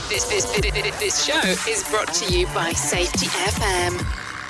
This show is brought to you by Safety FM.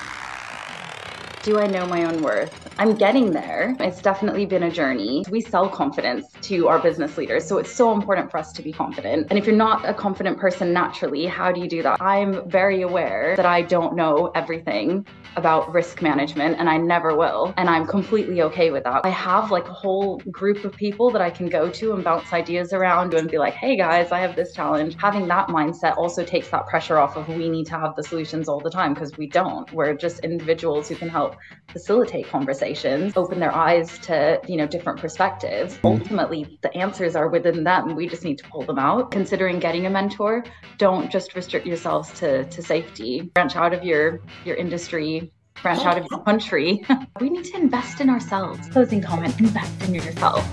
Do I know my own worth? I'm getting there. It's definitely been a journey. We sell confidence to our business leaders, so it's so important for us to be confident. And if you're not a confident person naturally, how do you do that? I'm very aware that I don't know everything about risk management, and I never will. And I'm completely okay with that. I have like a whole group of people that I can go to and bounce ideas around and be like, hey guys, I have this challenge. Having that mindset also takes that pressure off of we need to have the solutions all the time, because we don't. We're just individuals who can help facilitate conversations, open their eyes to, different perspectives. Ultimately, the answers are within them. We just need to pull them out. Considering getting a mentor, don't just restrict yourselves to safety. Branch out of your industry, branch out of your country. We need to invest in ourselves. Closing comment, invest in yourself.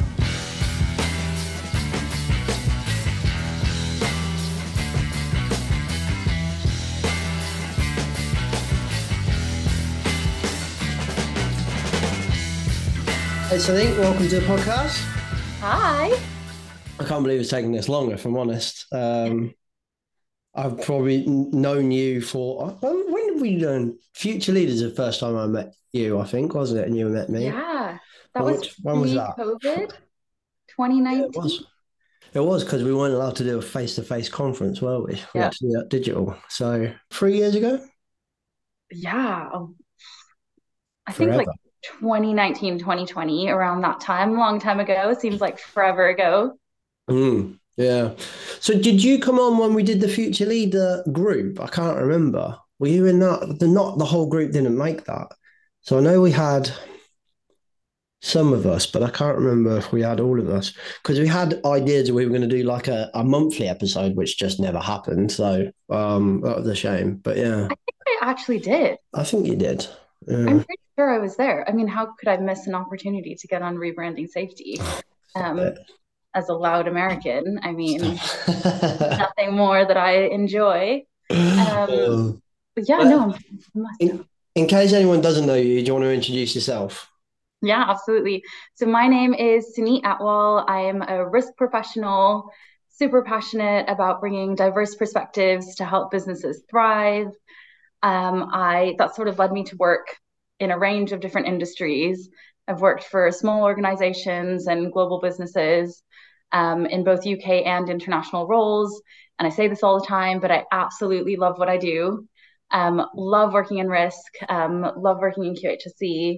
Hey Sonique, welcome to the podcast. Hi. I can't believe it's taken this long, if I'm honest. I've probably known you for, when did we learn? Future Leaders the first time I met you, I think, wasn't it? And you met me. Yeah, that was when was that? pre-COVID, 2019. It was because we weren't allowed to do a face-to-face conference, were we? We had to do that digital. So 3 years ago? Yeah. I Forever. think like 2019, 2020, around that time, long time ago. Seems like forever ago. Yeah. So did you come on when we did the Future Leader group? I can't remember. Were you in that? Not the whole group didn't make that. So I know we had some of us, but I can't remember if we had all of us, because we had ideas that we were going to do like a monthly episode, which just never happened. So that was a shame. But yeah. I think I actually did. I think you did. Yeah. I'm pretty sure I was there. I mean, how could I miss an opportunity to get on Rebranding Safety? As a loud American, I mean, nothing more that I enjoy. But yeah, no, in case anyone doesn't know you, do you want to introduce yourself? Yeah, absolutely. So my name is Sunit Atwal. I am a risk professional, super passionate about bringing diverse perspectives to help businesses thrive. That sort of led me to work in a range of different industries. I've worked for small organizations and global businesses in both UK and international roles. And I say this all the time, but I absolutely love what I do. Love working in risk, love working in QHSE.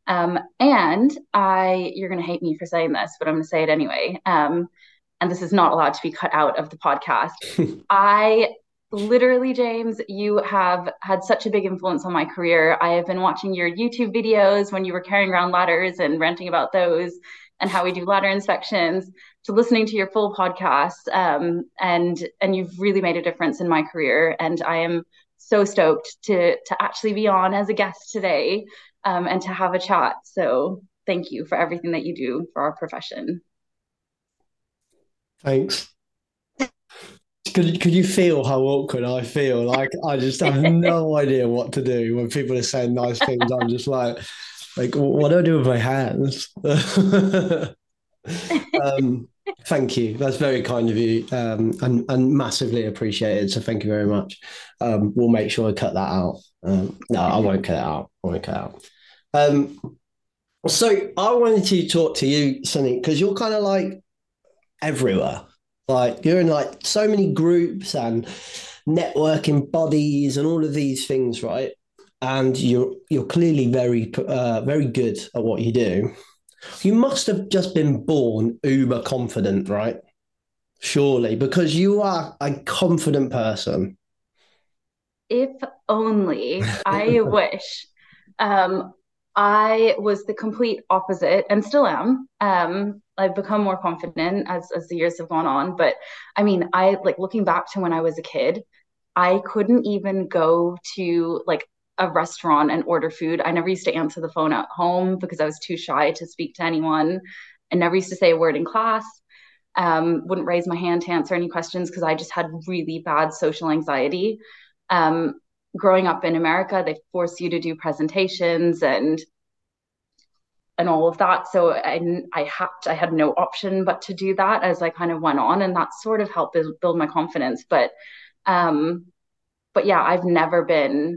You're going to hate me for saying this, but I'm going to say it anyway. And this is not allowed to be cut out of the podcast. Literally, James, you have had such a big influence on my career. I have been watching your YouTube videos when you were carrying around ladders and ranting about those and how we do ladder inspections, to listening to your full podcast. And you've really made a difference in my career. And I am so stoked to actually be on as a guest today and to have a chat. So thank you for everything that you do for our profession. Thanks. Could you feel how awkward I feel? Like I just have no idea what to do when people are saying nice things. I'm just like, what do I do with my hands? Thank you. That's very kind of you, and massively appreciated. So thank you very much. We'll make sure I cut that out. No, I won't cut it out. I won't cut it out. So I wanted to talk to you, Sunny, because you're kind of like everywhere. Like you're in like so many groups and networking bodies and all of these things, right? And you're clearly very good at what you do. You must have just been born uber confident, right? Surely, because you are a confident person. If only. I wish. I was the complete opposite and still am. I've become more confident as the years have gone on. But I mean, I like looking back to when I was a kid, I couldn't even go to like a restaurant and order food. I never used to answer the phone at home because I was too shy to speak to anyone. I never used to say a word in class. Wouldn't raise my hand to answer any questions because I just had really bad social anxiety. Growing up in America, they force you to do presentations, and and all of that. So I had no option but to do that as I kind of went on, and that sort of helped build my confidence. But yeah, I've never been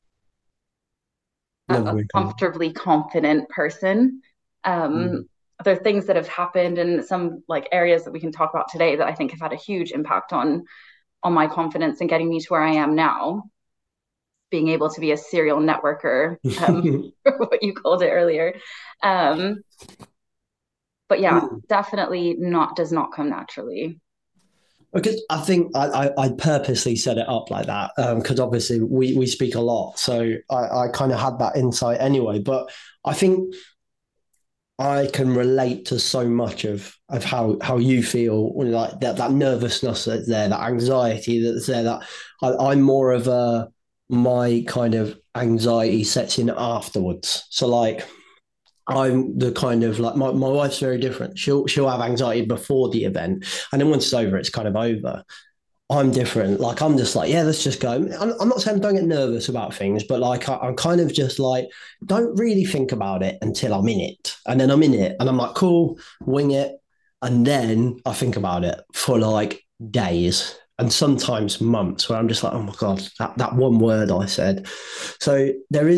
Never a been comfortably confident person. confident. There are things that have happened in some like areas that we can talk about today that I think have had a huge impact on my confidence and getting me to where I am now, being able to be a serial networker, what you called it earlier. Um, but yeah, definitely does not come naturally. Because I think I purposely set it up like that because obviously we speak a lot. So I kind of had that insight anyway. But I think I can relate to so much of how you feel, like that nervousness that's there, that anxiety that's there. That I'm more of my kind of anxiety sets in afterwards. So like I'm the kind of like my wife's very different. She'll have anxiety before the event, and then once it's over, it's kind of over. I'm different. Like I'm just like, yeah, let's just go. I'm not saying don't get nervous about things, but like I'm kind of just like, don't really think about it until I'm in it, and then I'm in it, and I'm like, cool, wing it, and then I think about it for like days and sometimes months, where I'm just like, oh my god, that one word I said. So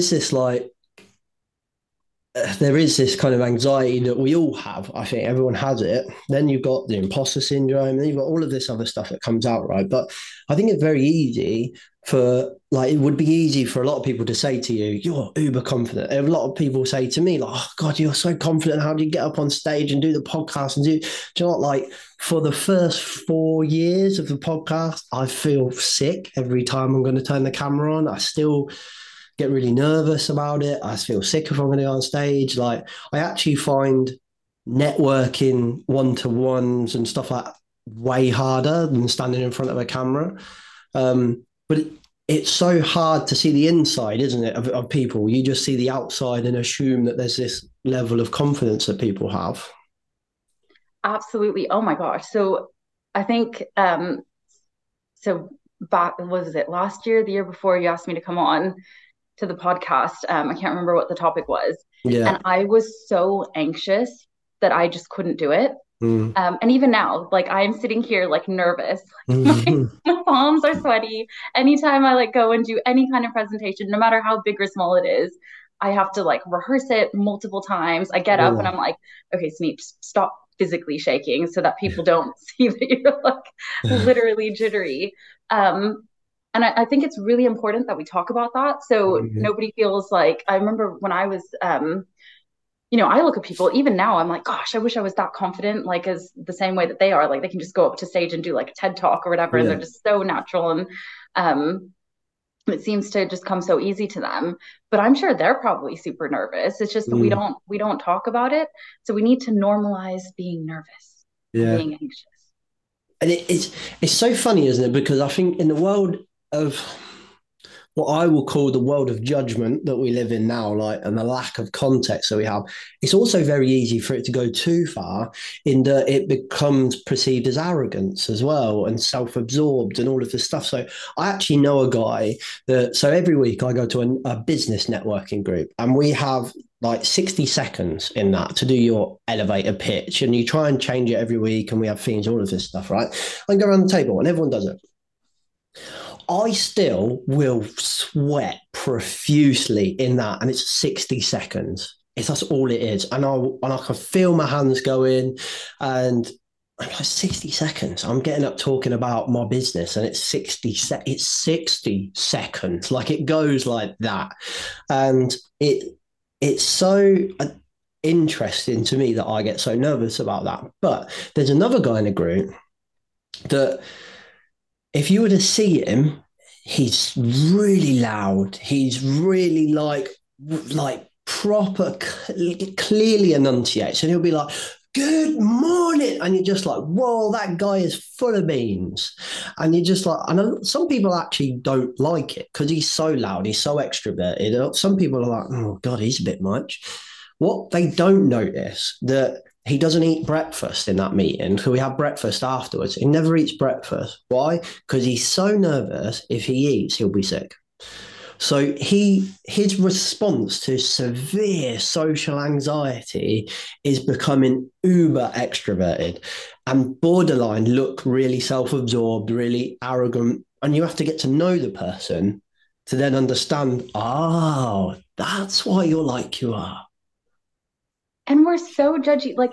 there is this kind of anxiety that we all have. I think everyone has it. Then you've got the imposter syndrome, and you've got all of this other stuff that comes out, right? But I think it's very easy it would be easy for a lot of people to say to you, you're uber confident. A lot of people say to me, like, oh God, you're so confident. How do you get up on stage and do the podcast and do you know what? Like for the first 4 years of the podcast, I feel sick every time I'm going to turn the camera on. I still get really nervous about it. I feel sick if I'm going to go on stage. Like I actually find networking one-to-ones and stuff like that way harder than standing in front of a camera. But it's so hard to see the inside, isn't it, of people? You just see the outside and assume that there's this level of confidence that people have. Absolutely. Oh my gosh. So I think so back, was it last year, the year before, you asked me to come on to the podcast. I can't remember what the topic was. Yeah. And I was so anxious that I just couldn't do it. And even now, like I'm sitting here like nervous. My palms are sweaty. Anytime I like go and do any kind of presentation, no matter how big or small it is, I have to like rehearse it multiple times. I get up and I'm like, okay, Sneap, stop physically shaking so that people don't see that you're like literally jittery. And I think it's really important that we talk about that. So nobody feels like, I remember when I was, I look at people, even now, I'm like, gosh, I wish I was that confident, like as the same way that they are. Like they can just go up to stage and do like a TED talk or whatever. And they're just so natural. And it seems to just come so easy to them. But I'm sure they're probably super nervous. It's just that we don't talk about it. So we need to normalize being nervous, being anxious. And it's so funny, isn't it? Because I think in the world of what I will call the world of judgment that we live in now, like, and the lack of context that we have, it's also very easy for it to go too far in that it becomes perceived as arrogance as well and self-absorbed and all of this stuff. So I actually know a guy so every week I go to a business networking group, and we have like 60 seconds in that to do your elevator pitch, and you try and change it every week, and we have themes, all of this stuff, right? I go around the table and everyone does it. I still will sweat profusely in that, and it's 60 seconds. That's all it is. And I can feel my hands going, and I'm like, 60 seconds. I'm getting up talking about my business, and it's 60 seconds. Like it goes like that. And it's so interesting to me that I get so nervous about that. But there's another guy in the group that, if you were to see him, he's really loud. He's really like proper, clearly enunciates. And he'll be like, good morning. And you're just like, whoa, that guy is full of beans. And you're just like, and some people actually don't like it because he's so loud. He's so extroverted. Some people are like, oh God, he's a bit much. What they don't notice that he doesn't eat breakfast in that meeting. So we have breakfast afterwards. He never eats breakfast. Why? Because he's so nervous. If he eats, he'll be sick. So his response to severe social anxiety is becoming uber extroverted and borderline look really self-absorbed, really arrogant. And you have to get to know the person to then understand, oh, that's why you're like you are. And we're so judgy. Like,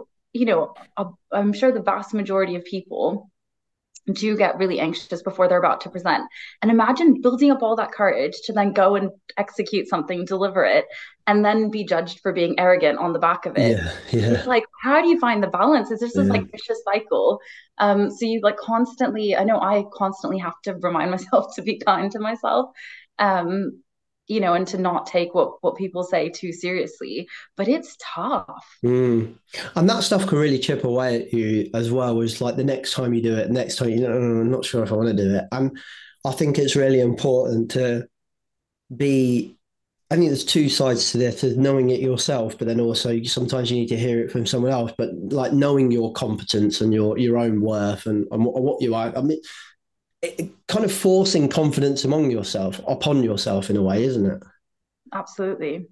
I'm sure the vast majority of people do get really anxious before they're about to present. And imagine building up all that courage to then go and execute something, deliver it, and then be judged for being arrogant on the back of it. Yeah, It's yeah, like, how do you find the balance? It's just this yeah. like vicious cycle. So you like constantly, I know I constantly have to remind myself to be kind to myself. Um, and to not take what people say too seriously, but it's tough. Mm. And that stuff can really chip away at you as well as like the next time you do it, next time you know, I'm not sure if I want to do it. And I think it's really important to be, I think there's two sides to this, there's knowing it yourself, but then also sometimes you need to hear it from someone else. But like knowing your competence and your own worth and what you are, I mean, kind of forcing confidence upon yourself in a way, isn't it? Absolutely.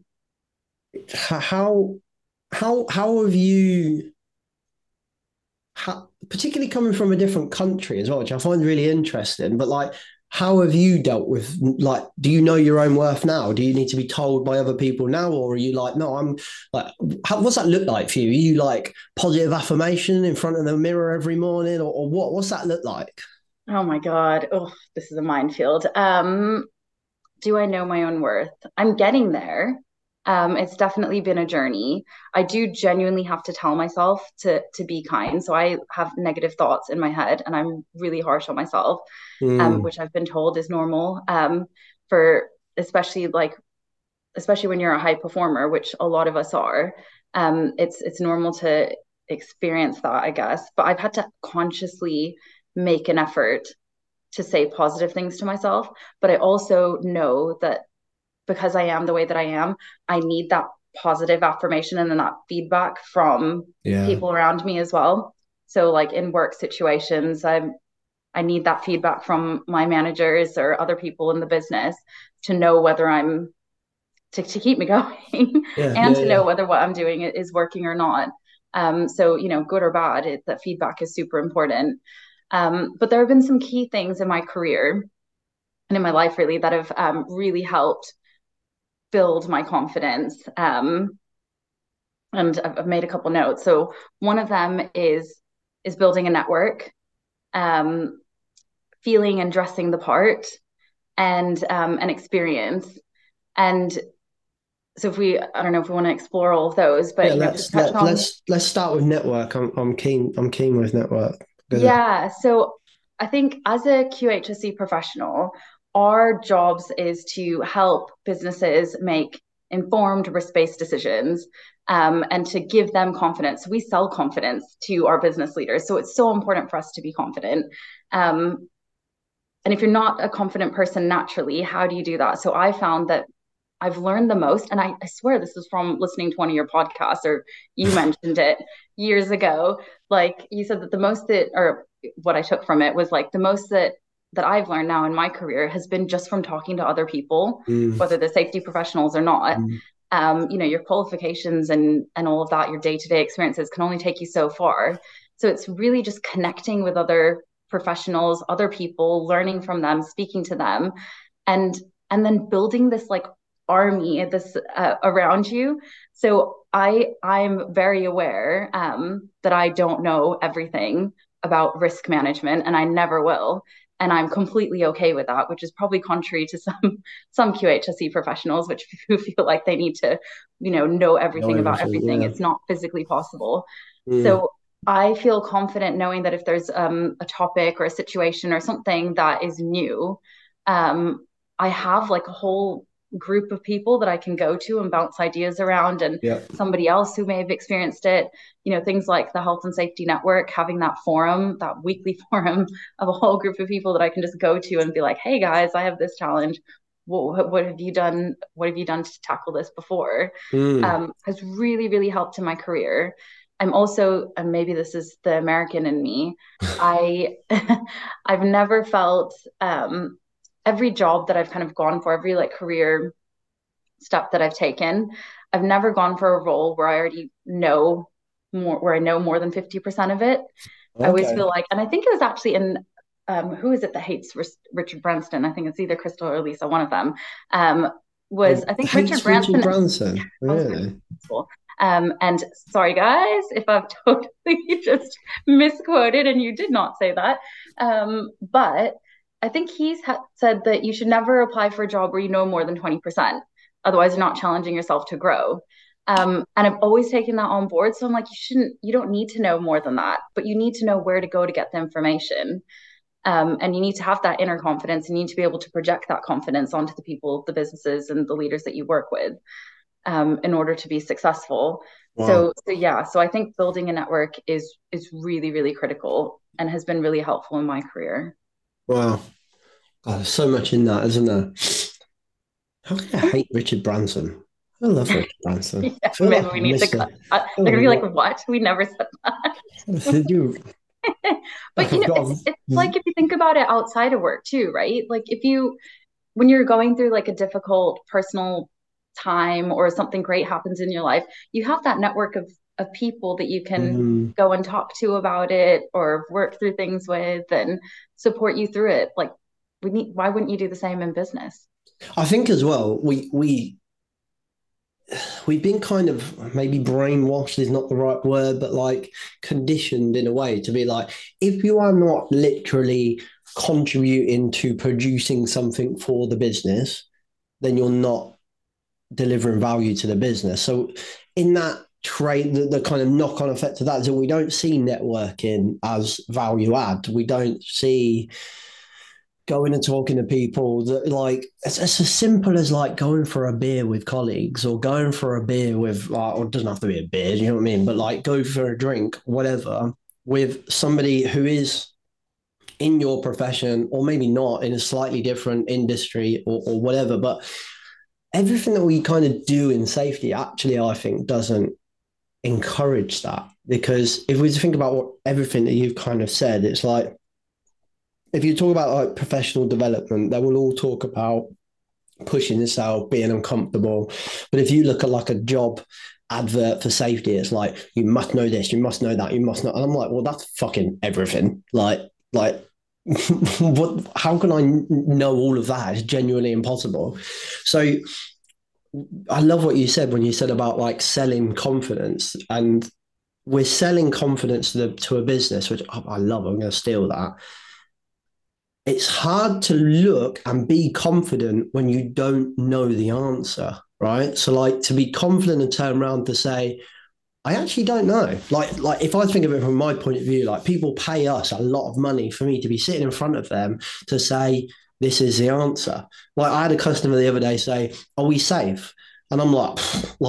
How how have you particularly coming from a different country as well, which I find really interesting. But like, how have you dealt with like? Do you know your own worth now? Do you need to be told by other people now, or are you like, no, I'm like, what's that look like for you? Are you like positive affirmation in front of the mirror every morning, or what? What's that look like? Oh my God. Oh, this is a minefield. Do I know my own worth? I'm getting there. It's definitely been a journey. I do genuinely have to tell myself to be kind. So I have negative thoughts in my head and I'm really harsh on myself, Mm, which I've been told is normal. For especially when you're a high performer, which a lot of us are, it's normal to experience that, I guess. But I've had to consciously make an effort to say positive things to myself. But I also know that because I am the way that I am, I need that positive affirmation and then that feedback from yeah. people around me as well. So like in work situations, I need that feedback from my managers or other people in the business to know whether I'm to keep me going Yeah, and yeah, to yeah. know whether what I'm doing is working or not. So good or bad, that feedback is super important. But there have been some key things in my career and in my life really that have really helped build my confidence. And I've made a couple notes. So one of them is building a network, um, feeling and dressing the part, and an experience. And so if I don't know if we want to explore all of those, Yeah, but to touch on, let's start with network. I'm keen with network. Good. yeah. So I think as a QHSE professional, our jobs is to help businesses make informed risk-based decisions, and to give them confidence. We sell confidence to our business leaders. So it's so important for us to be confident. Um, and if you're not a confident person naturally, how do you do that? So I found that I've learned the most, and I swear this is from listening to one of your podcasts, or you mentioned it years ago. Like you said that the most that, or what I took from it was like the most that I've learned now in my career has been just from talking to other people, Mm, whether they're safety professionals or not. mm. Your qualifications and all of that, your day-to-day experiences can only take you so far. So it's really just connecting with other professionals, other people, learning from them, speaking to them, and and then building this like army this around you. So I'm very aware that I don't know everything about risk management, and I never will. And I'm completely okay with that, which is probably contrary to some QHSE professionals, which who feel like they need to, know Know everything about everything. everything. Yeah. It's not physically possible. Mm, So I feel confident knowing that if there's a topic or a situation or something that is new, um, I have like a whole group of people that I can go to and bounce ideas around, and yeah. somebody else who may have experienced it. Things like the Health and Safety Network, having that forum, that weekly forum of a whole group of people that I can just go to and be like, hey guys, I have this challenge. What have you done? What have you done to tackle this before? Mm, Has really, really helped in my career. I'm also, and maybe this is the American in me, I I've never felt every job that I've kind of gone for, every like career step that I've taken, I've never gone for a role where I already know more, where I know more than 50% of it. I always Okay. feel like, and I think it was actually in, who is it that hates Richard Branson? I think it's either Crystal or Lisa, one of them. Was I think Richard Hates Richard Branson. Branson. I was very Really? successful. And sorry, guys, if I've totally just misquoted and you did not say that. But I think he's said that you should never apply for a job where you know more than 20%. Otherwise, you're not challenging yourself to grow. And I've always taken that on board. So I'm like, you don't need to know more than that, but you need to know where to go to get the information. And you need to have that inner confidence and you need to be able to project that confidence onto the people, the businesses, and the leaders that you work with in order to be successful. Wow. So yeah, so I think building a network is really, really critical and has been really helpful in my career. Wow. God, there's so much in that, isn't there? How can I hate Richard Branson? I love Richard Branson. I Yeah, feel maybe like we I need to missed cut. it. They're gonna be like, Oh, "What? We never said that." what did you? But I've got. it's like if you think about it outside of work too, right? Like if you when you're going through like a difficult personal time or something great happens in your life, you have that network of people that you can Mm, go and talk to about it or work through things with and support you through it. Like why wouldn't you do the same in business? I think as well, we've been kind of maybe brainwashed is not the right word, but like conditioned in a way to be like, if you are not literally contributing to producing something for the business, then you're not delivering value to the business. So in that trade, the kind of knock-on effect of that is that we don't see networking as value add. We don't see going and talking to people that like it's as simple as like going for a beer with colleagues or going for a beer with like, or it doesn't have to be a beer, you know what I mean? But like go for a drink, whatever, with somebody who is in your profession or maybe not in a slightly different industry or whatever. But everything that we kind of do in safety actually, I think, doesn't encourage that. Because if we think about what everything that you've kind of said, it's like if you talk about like professional development, they will all talk about pushing yourself, being uncomfortable. But if you look at like a job advert for safety, it's like you must know this, you must know that, you must know. And I'm like, well, that's fucking everything. Like what? How can I know all of that? It's genuinely impossible. So I love what you said when you said about like selling confidence, and we're selling confidence to a business, which I love. I'm going to steal that. It's hard to look and be confident when you don't know the answer, right? So, like, to be confident and turn around to say, I actually don't know. Like if I think of it from my point of view, like people pay us a lot of money for me to be sitting in front of them to say, this is the answer. Like I had a customer the other day say, are we safe? And I'm like,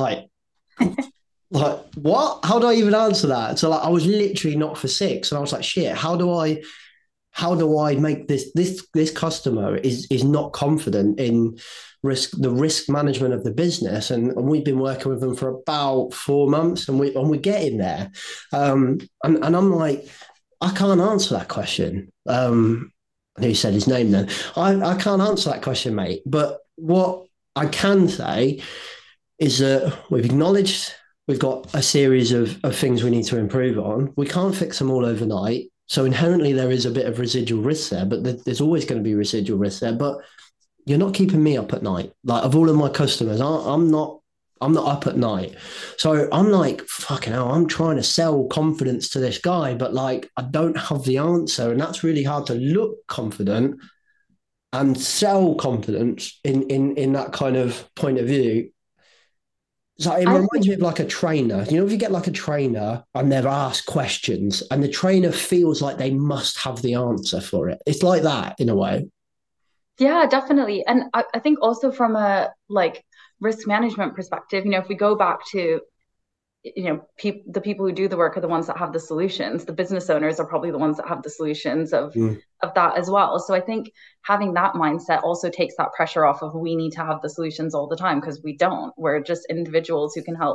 like what? How do I even answer that? So like I was literally not for six. And I was like, shit, how do I make this customer is not confident in the risk management of the business, and we've been working with them for about 4 months, and we're getting there, and I'm like, I can't answer that question. Who said his name then? I can't answer that question, mate. But what I can say is that we've acknowledged we've got a series of things we need to improve on. We can't fix them all overnight. So inherently there is a bit of residual risk there, but there's always going to be residual risk there. But you're not keeping me up at night. Like of all of my customers, I'm not up at night. So I'm like, fucking hell, I'm trying to sell confidence to this guy, but like I don't have the answer. And that's really hard to look confident and sell confidence in that kind of point of view. So it I reminds think me of like a trainer. You know, if you get like a trainer and they're asked questions and the trainer feels like they must have the answer for it. It's like that in a way. Yeah, definitely. And I think also from a like risk management perspective, if we go back to, the people who do the work are the ones that have the solutions. The business owners are probably the ones that have the solutions Mm, of that as well. So I think having that mindset also takes that pressure off of we need to have the solutions all the time because we don't. We're just individuals who can help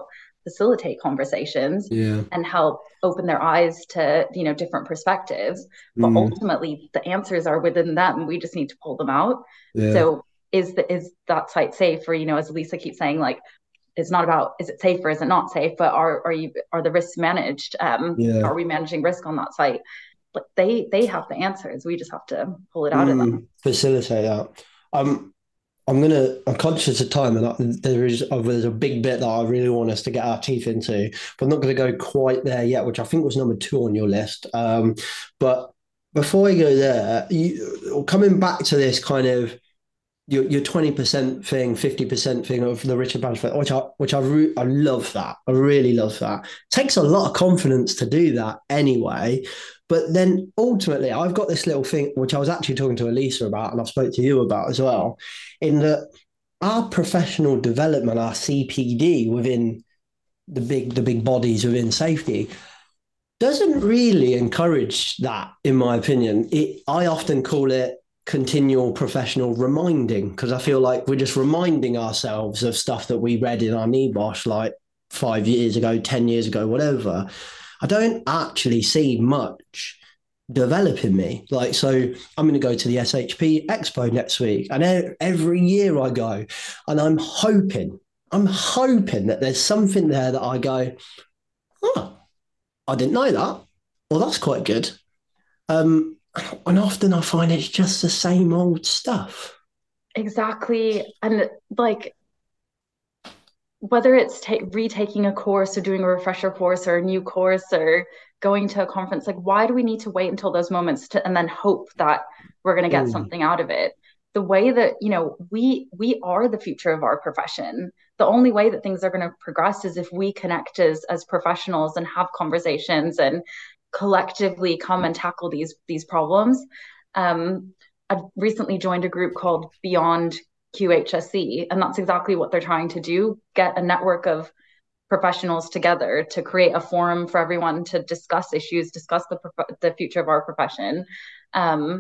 facilitate conversations Yeah. and help open their eyes to, different perspectives. But ultimately the answers are within them. We just need to pull them out. Yeah. So is that site safe? Or, as Lisa keeps saying, like, it's not about, is it safe or is it not safe, but are the risks managed? Are we managing risk on that site? But they have the answers. We just have to pull it out of them. Facilitate that. I'm conscious of time, and there's a big bit that I really want us to get our teeth into, but I'm not going to go quite there yet, which I think was number 2 on your list. But before I go there, coming back to this kind of your 20% thing, 50% thing of the Richard Branson, which I love that. I really love that. It takes a lot of confidence to do that anyway. But then ultimately, I've got this little thing, which I was actually talking to Elisa about, and I've spoke to you about as well, in that our professional development, our CPD within the big bodies within safety, doesn't really encourage that, in my opinion. I often call it continual professional reminding, because I feel like we're just reminding ourselves of stuff that we read in our NEBOSH like 5 years ago, 10 years ago, whatever. I don't actually see much develop in me. Like, so I'm going to go to the SHP Expo next week, and every year I go, and I'm hoping that there's something there that I go, oh, I didn't know that. Well, that's quite good. And often I find it's just the same old stuff. Exactly. And like, whether it's retaking a course or doing a refresher course or a new course or going to a conference, like, why do we need to wait until those moments and then hope that we're going to get something out of it? The way that, we are the future of our profession. The only way that things are going to progress is if we connect as professionals and have conversations and collectively come and tackle these problems. I've recently joined a group called Beyond QHSE, and that's exactly what they're trying to do: get a network of professionals together to create a forum for everyone to discuss issues, discuss the future of our profession, and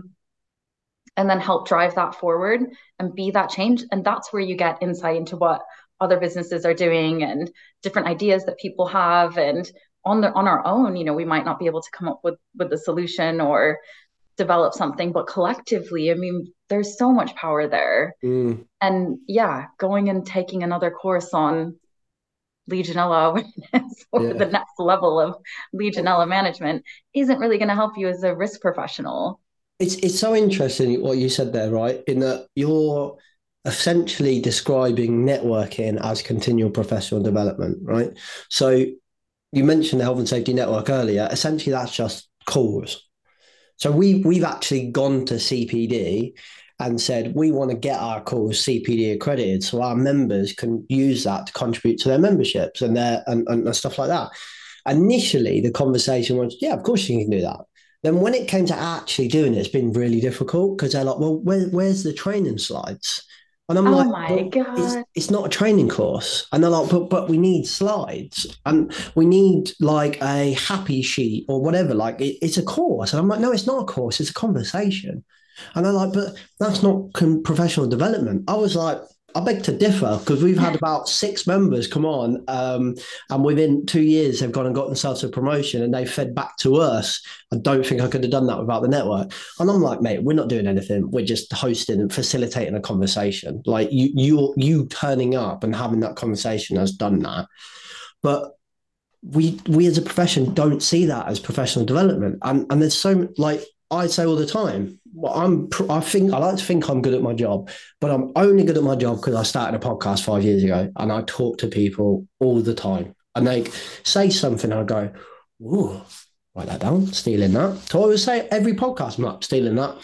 then help drive that forward and be that change. And that's where you get insight into what other businesses are doing and different ideas that people have. And on our own, we might not be able to come up with the solution or develop something, but collectively, I mean, there's so much power there. And yeah, going and taking another course on Legionella awareness or the next level of Legionella management isn't really going to help you as a risk professional. It's so interesting what you said there, right? In that you're essentially describing networking as continual professional development, right? So you mentioned the Health and Safety Network earlier. Essentially, that's just calls. So we've actually gone to CPD and said we want to get our calls CPD accredited, so our members can use that to contribute to their memberships and and stuff like that. Initially, the conversation was, yeah, of course you can do that. Then when it came to actually doing it, it's been really difficult because they're like, well, where's the training slides? And I'm like, my God. It's not a training course. And they're like, but we need slides and we need like a happy sheet or whatever. Like it's a course. And I'm like, no, it's not a course. It's a conversation. And they're like, but that's not professional development. I was like, I beg to differ, because we've had about 6 members come on, and within 2 years they've gone and got themselves a promotion and they fed back to us. I don't think I could have done that without the network. And I'm like, mate, we're not doing anything. We're just hosting and facilitating a conversation. Like you turning up and having that conversation has done that. But we as a profession don't see that as professional development. And there's so, like I say all the time, well, I like to think I'm good at my job, but I'm only good at my job because I started a podcast 5 years ago and I talk to people all the time and they say something and I go, ooh, write that down, stealing that. So I always say every podcast, I'm like, stealing that.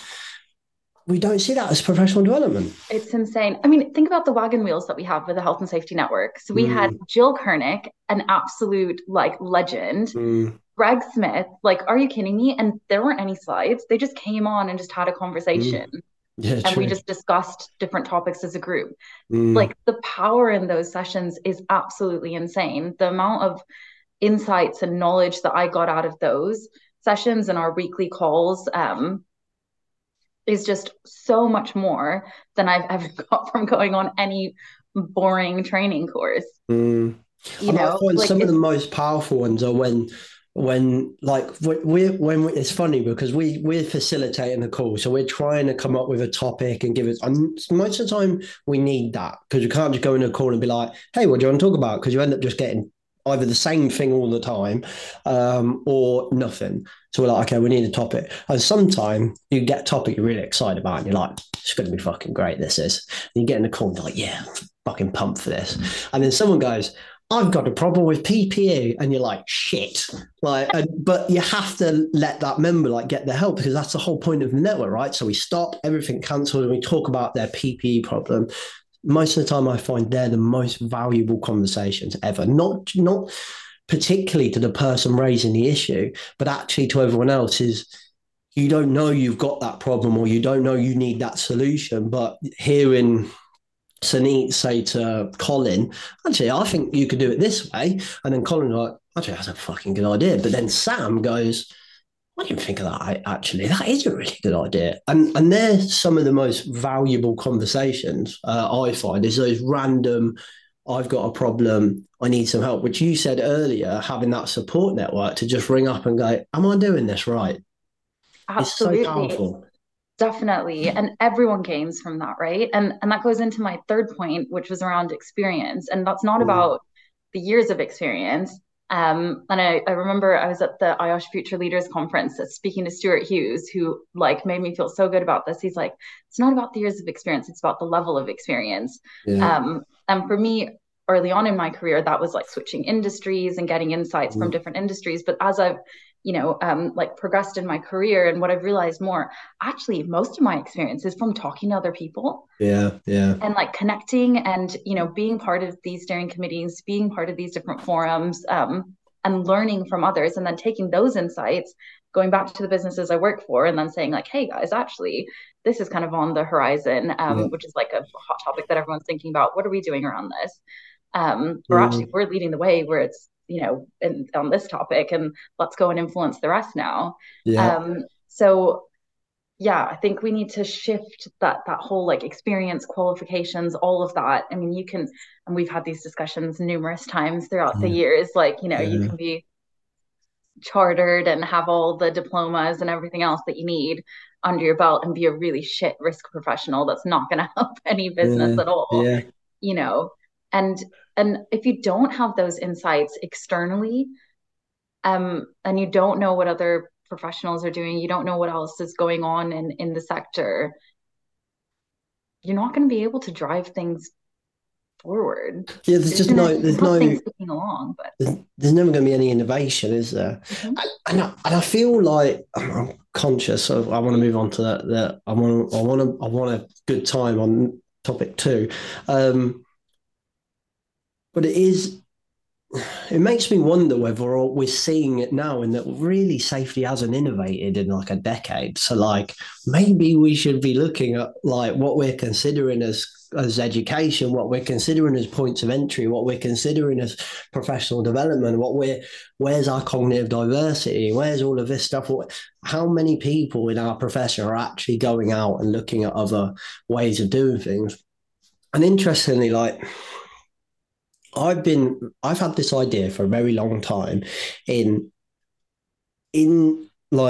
We don't see that as professional development. It's insane. I mean, think about the wagon wheels that we have with the Health and Safety Network. So we had Jill Kernick, an absolute like legend. Greg Smith, like, are you kidding me? And there weren't any slides. They just came on and just had a conversation. Yeah, and we just discussed different topics as a group. Like, the power in those sessions is absolutely insane. The amount of insights and knowledge that I got out of those sessions and our weekly calls is just so much more than I've ever got from going on any boring training course. you And I know, find like some of the it's most powerful ones are when like it's funny because we're facilitating the call, so we're trying to come up with a topic and give it. And most of the time we need that because you can't just go in a call and be like, "Hey, what do you want to talk about?" Because you end up just getting either the same thing all the time, or nothing. So we're like, okay, we need a topic. And sometimes you get a topic you're really excited about, and you're like, it's going to be fucking great. This is. And you get in the call and you're like, yeah, I'm fucking pumped for this. And then someone goes, I've got a problem with PPE, and you're like, shit. But you have to let that member get the help because that's the whole point of the network, right? So we stop everything cancelled and we talk about their PPE problem. Most of the time, I find they're the most valuable conversations ever. Not particularly to the person raising the issue, but actually to everyone else. Is you don't know you've got that problem or you don't know you need that solution, but hearing Sunit say to Colin, actually, I think you could do it this way. And then Colin like, actually, that's a fucking good idea. But then Sam goes, I didn't think of that, actually. That is a really good idea. And they're some of the most valuable conversations I find is those random, I've got a problem, I need some help, which you said earlier, having that support network to just ring up and go, am I doing this right? It's so absolutely. powerful. Definitely. And everyone gains from that, right? And that goes into my third point, which was around experience. And that's not Mm. about the years of experience. And I remember I was at the IOSH Future Leaders Conference speaking to Stuart Hughes, who made me feel so good about this. He's like, it's not about the years of experience, it's about the level of experience. Yeah. And for me, early on in my career, that was like switching industries and getting insights from Mm. different industries. But as I've progressed in my career and what I've realized more, actually, most of my experience is from talking to other people Yeah. Yeah. and connecting and, being part of these steering committees, being part of these different forums, and learning from others and then taking those insights, going back to the businesses I work for and then saying hey guys, actually, this is kind of on the horizon, Yeah. which is like a hot topic that everyone's thinking about. What are we doing around this? Or actually, Mm. we're leading the way where it's, on this topic, and let's go and influence the rest now. Yeah. So yeah, I think we need to shift that whole experience, qualifications, all of that. I mean, you can, and we've had these discussions numerous times throughout the Yeah. years, you Yeah. can be chartered and have all the diplomas and everything else that you need under your belt and be a really shit risk professional that's not going to help any business Yeah. at all, Yeah. you know. And if you don't have those insights externally, and you don't know what other professionals are doing, you don't know what else is going on in the sector, you're not going to be able to drive things forward. Yeah, there's You're just gonna no, there's have no, things ticking along, but there's never going to be any innovation, is there? Mhm. And I feel like I'm conscious of. I want to move on to that. I want a good time on topic two, but it makes me wonder whether we're seeing it now and that really safety hasn't innovated in a decade. So maybe we should be looking at what we're considering as education, what we're considering as points of entry, what we're considering as professional development, where's our cognitive diversity, where's all of this stuff, how many people in our profession are actually going out and looking at other ways of doing things. And interestingly, I've had this idea for a very long time in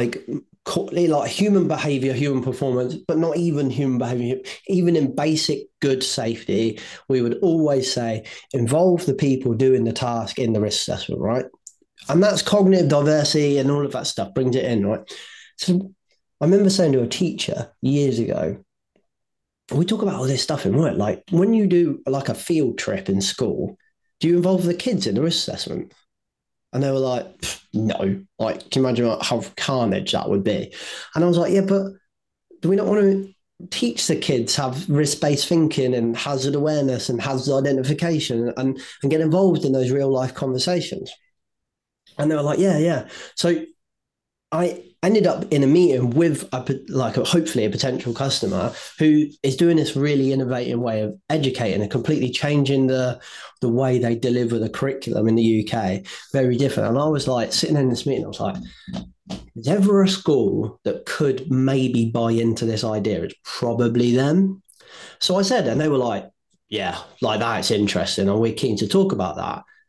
human behavior, human performance, but not even human behavior, even in basic good safety, we would always say involve the people doing the task in the risk assessment, right? And that's cognitive diversity and all of that stuff brings it in, right? So I remember saying to a teacher years ago, we talk about all this stuff in work, like when you do a field trip in school, do you involve the kids in the risk assessment? And they were like, no. Can you imagine how carnage that would be? And I was like, yeah, but do we not want to teach the kids have risk-based thinking and hazard awareness and hazard identification and get involved in those real life conversations? And they were like, yeah, yeah. So I ended up in a meeting with hopefully a potential customer who is doing this really innovative way of educating and completely changing the way they deliver the curriculum in the UK. Very different. And I was sitting in this meeting, I was like, is ever a school that could maybe buy into this idea? It's probably them. So I said, and they were like, yeah, that's interesting. And we're keen to talk about that.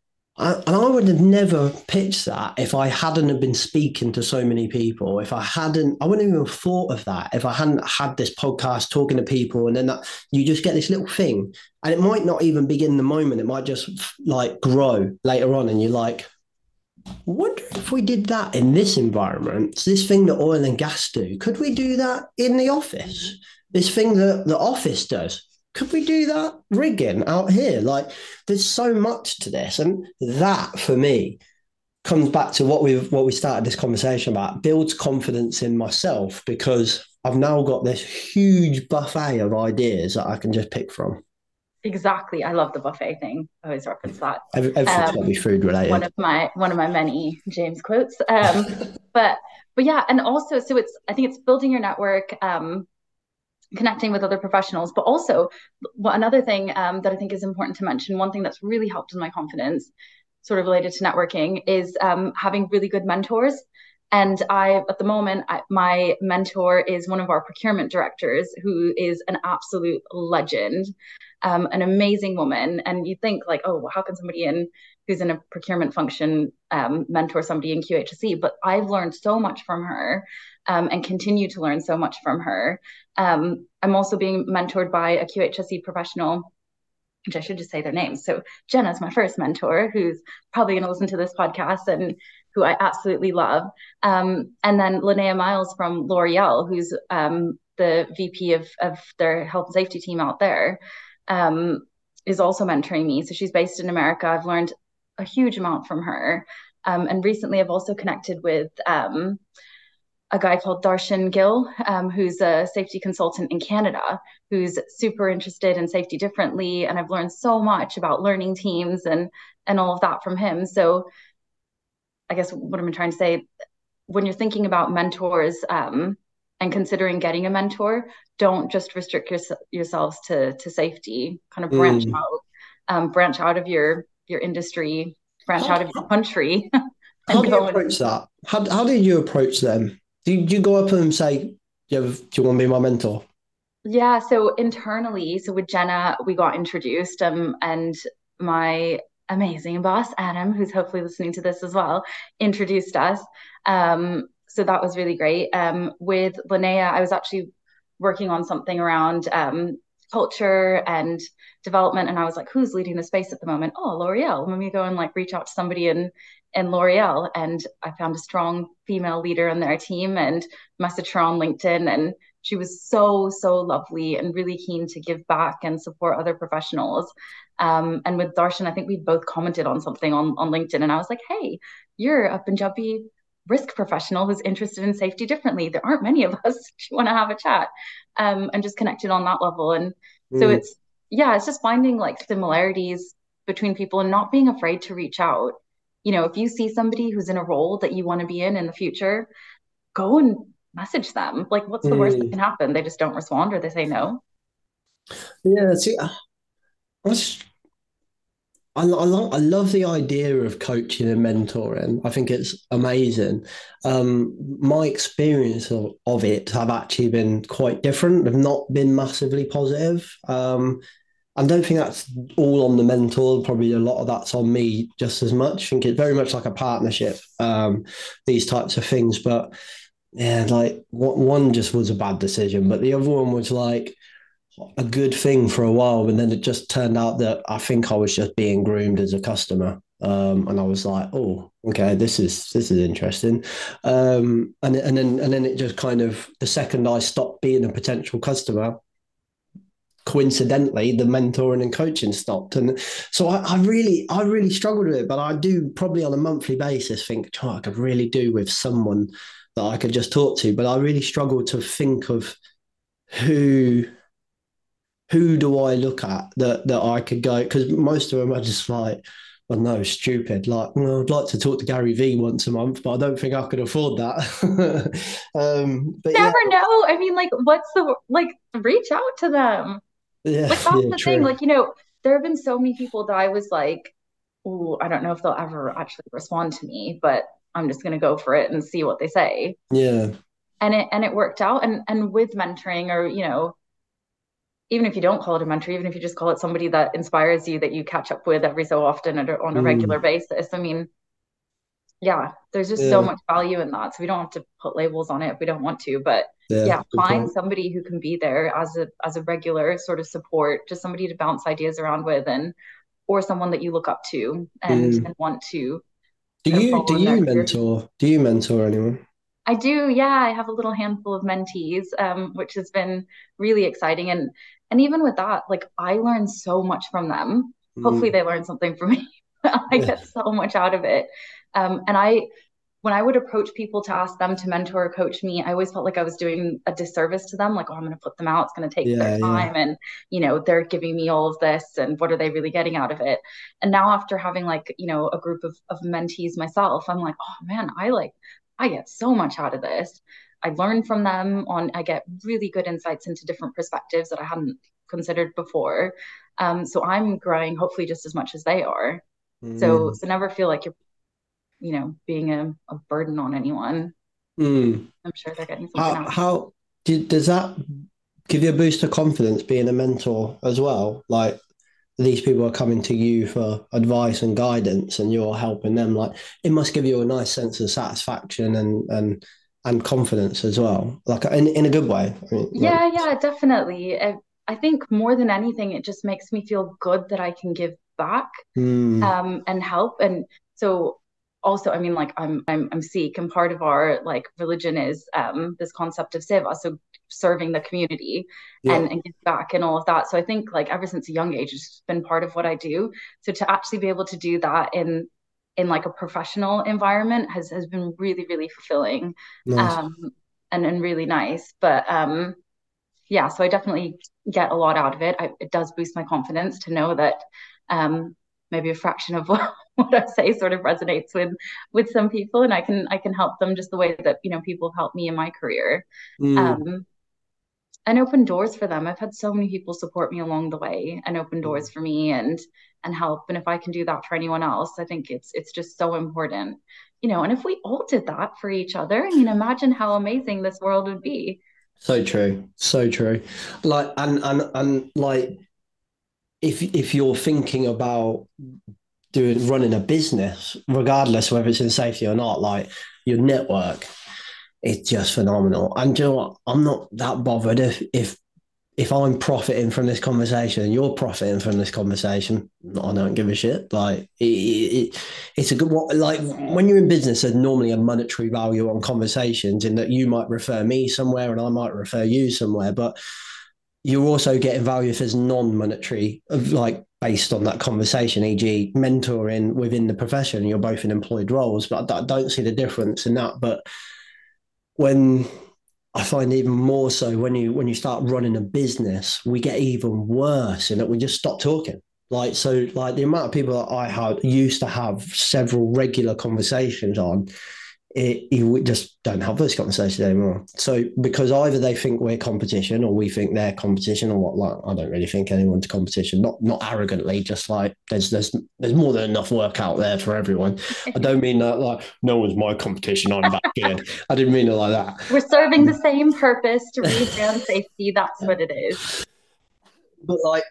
And I would have never pitched that if I hadn't have been speaking to so many people. If I wouldn't even have thought of that if I hadn't had this podcast talking to people, and then you just get this little thing, and it might not even begin the moment. It might just like grow later on, and you're like, wonder if we did that in this environment. It's this thing that oil and gas do. Could we do that in the office? This thing that the office does. Could we do that rigging out here? Like, there's so much to this, and that for me comes back to what we started this conversation about. Builds confidence in myself because I've now got this huge buffet of ideas that I can just pick from. Exactly. I love the buffet thing. I always reference that. Everything's got to be food related. One of my many James quotes. But yeah, and also, so I think it's building your network, connecting with other professionals, but also another thing that I think is important to mention, one thing that's really helped in my confidence, sort of related to networking, is having really good mentors. And at the moment, my mentor is one of our procurement directors, who is an absolute legend, an amazing woman. And you think like, oh, well, how can somebody who's in a procurement function mentor somebody in QHSE? But I've learned so much from her, and continue to learn so much from her. I'm also being mentored by a QHSE professional, which I should just say their names. So Jenna's my first mentor, who's probably going to listen to this podcast and who I absolutely love. And then Linnea Miles from L'Oreal, who's the VP of their health and safety team out there, is also mentoring me. So she's based in America. I've learned a huge amount from her. And recently I've also connected with a guy called Darshan Gill, who's a safety consultant in Canada, who's super interested in safety differently. And I've learned so much about learning teams and all of that from him. So I guess what I'm trying to say, when you're thinking about mentors and considering getting a mentor, don't just restrict yourselves to safety, kind of branch out of your industry, branch out of your country. How do you approach that? How did you approach them? Do you go up and say, do you want to be my mentor? Yeah, so internally, so with Jenna, we got introduced, and my amazing boss, Adam, who's hopefully listening to this as well, introduced us. So that was really great. With Linnea, I was actually working on something around culture and development, and I was like, who's leading the space at the moment? Oh, L'Oreal. Let me go and like reach out to somebody in L'Oreal, and I found a strong female leader on their team and messaged her on LinkedIn, and she was so lovely and really keen to give back and support other professionals. And with Darshan, I think we both commented on something on LinkedIn, and I was like, hey, you're a Punjabi risk professional who's interested in safety differently. There aren't many of us. Do you want to have a chat? And just connected on that level. And so it's just finding like similarities between people and not being afraid to reach out. You know, if you see somebody who's in a role that you want to be in the future, go and message them. Like, what's the worst that can happen? They just don't respond or they say no. Yeah, see, I love the idea of coaching and mentoring. I think it's amazing. My experience of it have actually been quite different. They've not been massively positive. I don't think that's all on the mentor. Probably a lot of that's on me just as much. I think it's very much like a partnership, these types of things. But yeah, like one just was a bad decision, but the other one was like a good thing for a while, and then it just turned out that I think I was just being groomed as a customer, and I was like, oh, okay, this is interesting, and then it just kind of, the second I stopped being a potential customer, coincidentally the mentoring and coaching stopped, and so I really struggled with it. But I do probably on a monthly basis think, oh, I could really do with someone that I could just talk to, but I really struggle to think of who do I look at that I could go, because most of them are just like, well, no, stupid. Like, well, I'd like to talk to Gary Vee once a month, but I don't think I could afford that. But never know. I mean, like, reach out to them. Yeah, like that's the thing. Like, you know, there have been so many people that I was like, oh, I don't know if they'll ever actually respond to me, but I'm just gonna go for it and see what they say. Yeah. And it worked out. And with mentoring, or, you know, even if you don't call it a mentor, even if you just call it somebody that inspires you, that you catch up with every so often on a regular basis. I mean, yeah, there's just so Yeah. much value in that. So we don't have to put labels on it if we don't want to. But Yeah. yeah, Good find point. somebody who can be there as a regular sort of support, just somebody to bounce ideas around with, and or someone that you look up to and want to kind of Do follow in their you career. mentor? Do you mentor anyone? I do, yeah. I have a little handful of mentees, which has been really exciting. And even with that, like I learn so much from them. Hopefully Mm. they learn something from me. I Yeah. get so much out of it. And when I would approach people to ask them to mentor or coach me, I always felt like I was doing a disservice to them. Like, oh, I'm going to put them out. It's going to take their Yeah. Yeah. time. And, they're giving me all of this. And what are they really getting out of it? And now after having like, a group of mentees myself, I'm like, oh man, I get so much out of this. I learn from them I get really good insights into different perspectives that I hadn't considered before. So I'm growing hopefully just as much as they are. So Mm. never feel like you're being a burden on anyone. Mm. I'm sure they're getting something out of it. How does that give you a boost of confidence being a mentor as well? Like these people are coming to you for advice and guidance, and you're helping them. Like it must give you a nice sense of satisfaction and confidence as well. Like in a good way. I mean, like, Yeah, definitely. I think more than anything, it just makes me feel good that I can give back mm, and help. And so also, I mean, like I'm Sikh, and part of our like religion is this concept of seva, so serving the community yeah, and give back and all of that. So I think like ever since a young age, it's been part of what I do. So to actually be able to do that in like a professional environment has been really, really fulfilling. nice. Um and really nice. But yeah, so I definitely get a lot out of it. It does boost my confidence to know that um, maybe a fraction of what I say sort of resonates with some people, and I can help them just the way that people have helped me in my career, Mm, um, and open doors for them. I've had so many people support me along the way and open doors for me and help. And if I can do that for anyone else, I think it's just so important, And if we all did that for each other, I mean, imagine how amazing this world would be. so true, so true. Like and like if you're thinking about running a business, regardless whether it's in safety or not, like your network, it's just phenomenal. And do you know what? I'm not that bothered if I'm profiting from this conversation and you're profiting from this conversation. I don't give a shit. Like it's a good one. Like when you're in business, there's normally a monetary value on conversations in that you might refer me somewhere and I might refer you somewhere, but you're also getting value if there's non-monetary of like based on that conversation, e.g. mentoring within the profession. You're both in employed roles, but I don't see the difference in that. But when I find even more so when you start running a business, we get even worse in that we just stop talking. Like so, like the amount of people that I had used to have several regular conversations on, you just don't have those conversations anymore. So because either they think we're competition or we think they're competition or what, like I don't really think anyone's competition. Not arrogantly, just like there's more than enough work out there for everyone. I don't mean that like no one's my competition. I'm that good. I didn't mean it like We're serving the that. same purpose to raise brand safety. That's what it is. But like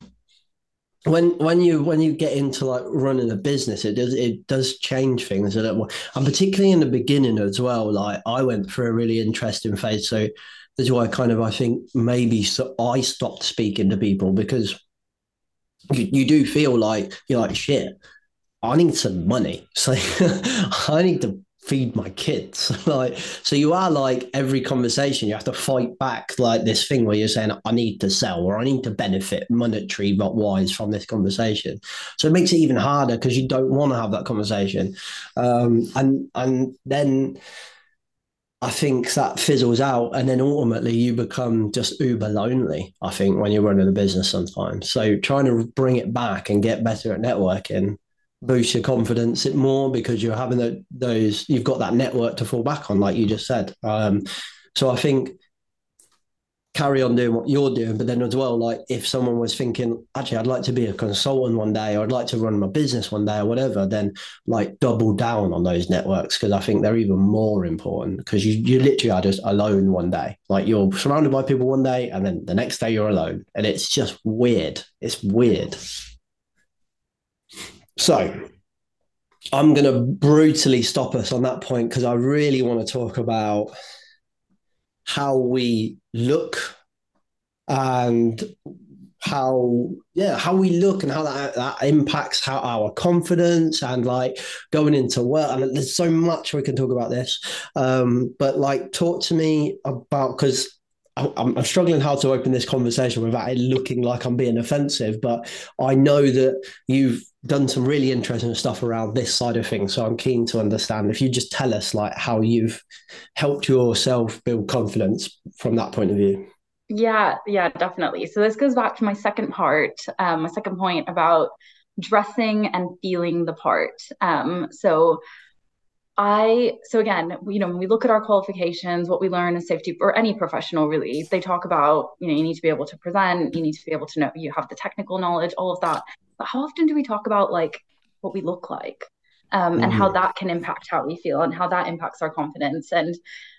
when you get into like running a business, it does change things a little more, and particularly in the beginning as well. Like I went through a really interesting phase, so that's why I think maybe I stopped speaking to people because you do feel like you're like shit. I need some money, so I need to feed my kids. Like, so you are like every conversation, you have to fight back like this thing where you're saying, I need to sell or I need to benefit monetary wise from this conversation. So it makes it even harder because you don't want to have that conversation. And then I think that fizzles out, and then ultimately you become just uber lonely. I think when you're running a business sometimes, so trying to bring it back and get better at networking boosts your confidence more because you're having those you've got that network to fall back on, like you just said. So I think carry on doing what you're doing. But then as well, like if someone was thinking, actually, I'd like to be a consultant one day, or I'd like to run my business one day or whatever, then like double down on those networks, because I think they're even more important, because you literally are just alone one day. Like you're surrounded by people one day and then the next day you're alone. And it's just weird. It's weird. So I'm going to brutally stop us on that point, because I really want to talk about how we look and how we look, and how that impacts how our confidence, and like going into work. And there's so much we can talk about this, but like talk to me about, because I'm struggling how to open this conversation without it looking like I'm being offensive, but I know that you've done some really interesting stuff around this side of things. So I'm keen to understand if you just tell us like how you've helped yourself build confidence from that point of view. Yeah, definitely. So this goes back to my second point about dressing and feeling the part. So again, when we look at our qualifications, what we learn as safety, or any professional really, they talk about, you need to be able to present, you need to be able to know, you have the technical knowledge, all of that. But how often do we talk about like what we look like, and how that can impact how we feel and how that impacts our confidence? And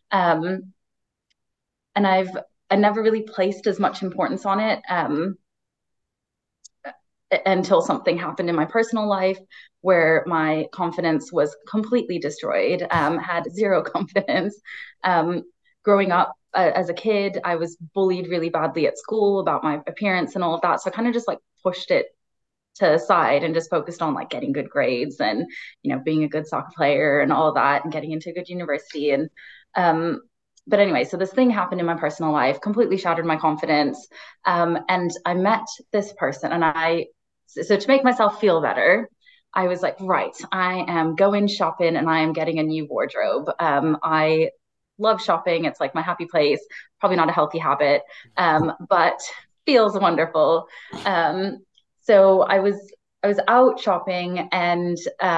I never really placed as much importance on it, until something happened in my personal life where my confidence was completely destroyed, had zero confidence. Growing up as a kid, I was bullied really badly at school about my appearance and all of that. So I kind of just like pushed it to the side and just focused on like getting good grades and, being a good soccer player and all of that, and getting into a good university. And, but anyway, so this thing happened in my personal life, completely shattered my confidence. And I met this person, and so to make myself feel better, I was like, right, I am going shopping and I am getting a new wardrobe. I love shopping. It's like my happy place, probably not a healthy habit, but feels wonderful. So I was out shopping, and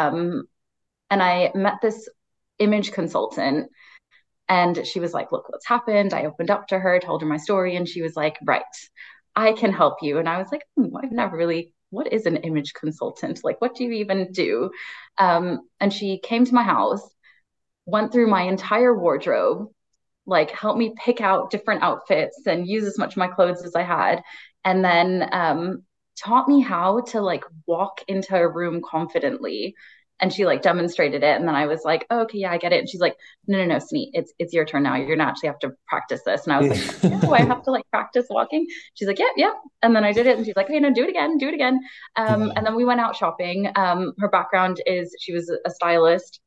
I met this image consultant, and she was like, look what's happened. I opened up to her, told her my story, and she was like, right, I can help you. And I was like, I've never really, what is an image consultant? Like, what do you even do? And she came to my house, went through my entire wardrobe, like helped me pick out different outfits and use as much of my clothes as I had. And then taught me how to like walk into a room confidently. And she like demonstrated it. And then I was like, oh, okay, yeah, I get it. And she's like, no, Sunit, it's your turn now. You're gonna actually have to practice this. And I was like, oh, I have to like practice walking. She's like, yeah. And then I did it. And she's like, okay, no, do it again. And then we went out shopping. Her background is she was a stylist.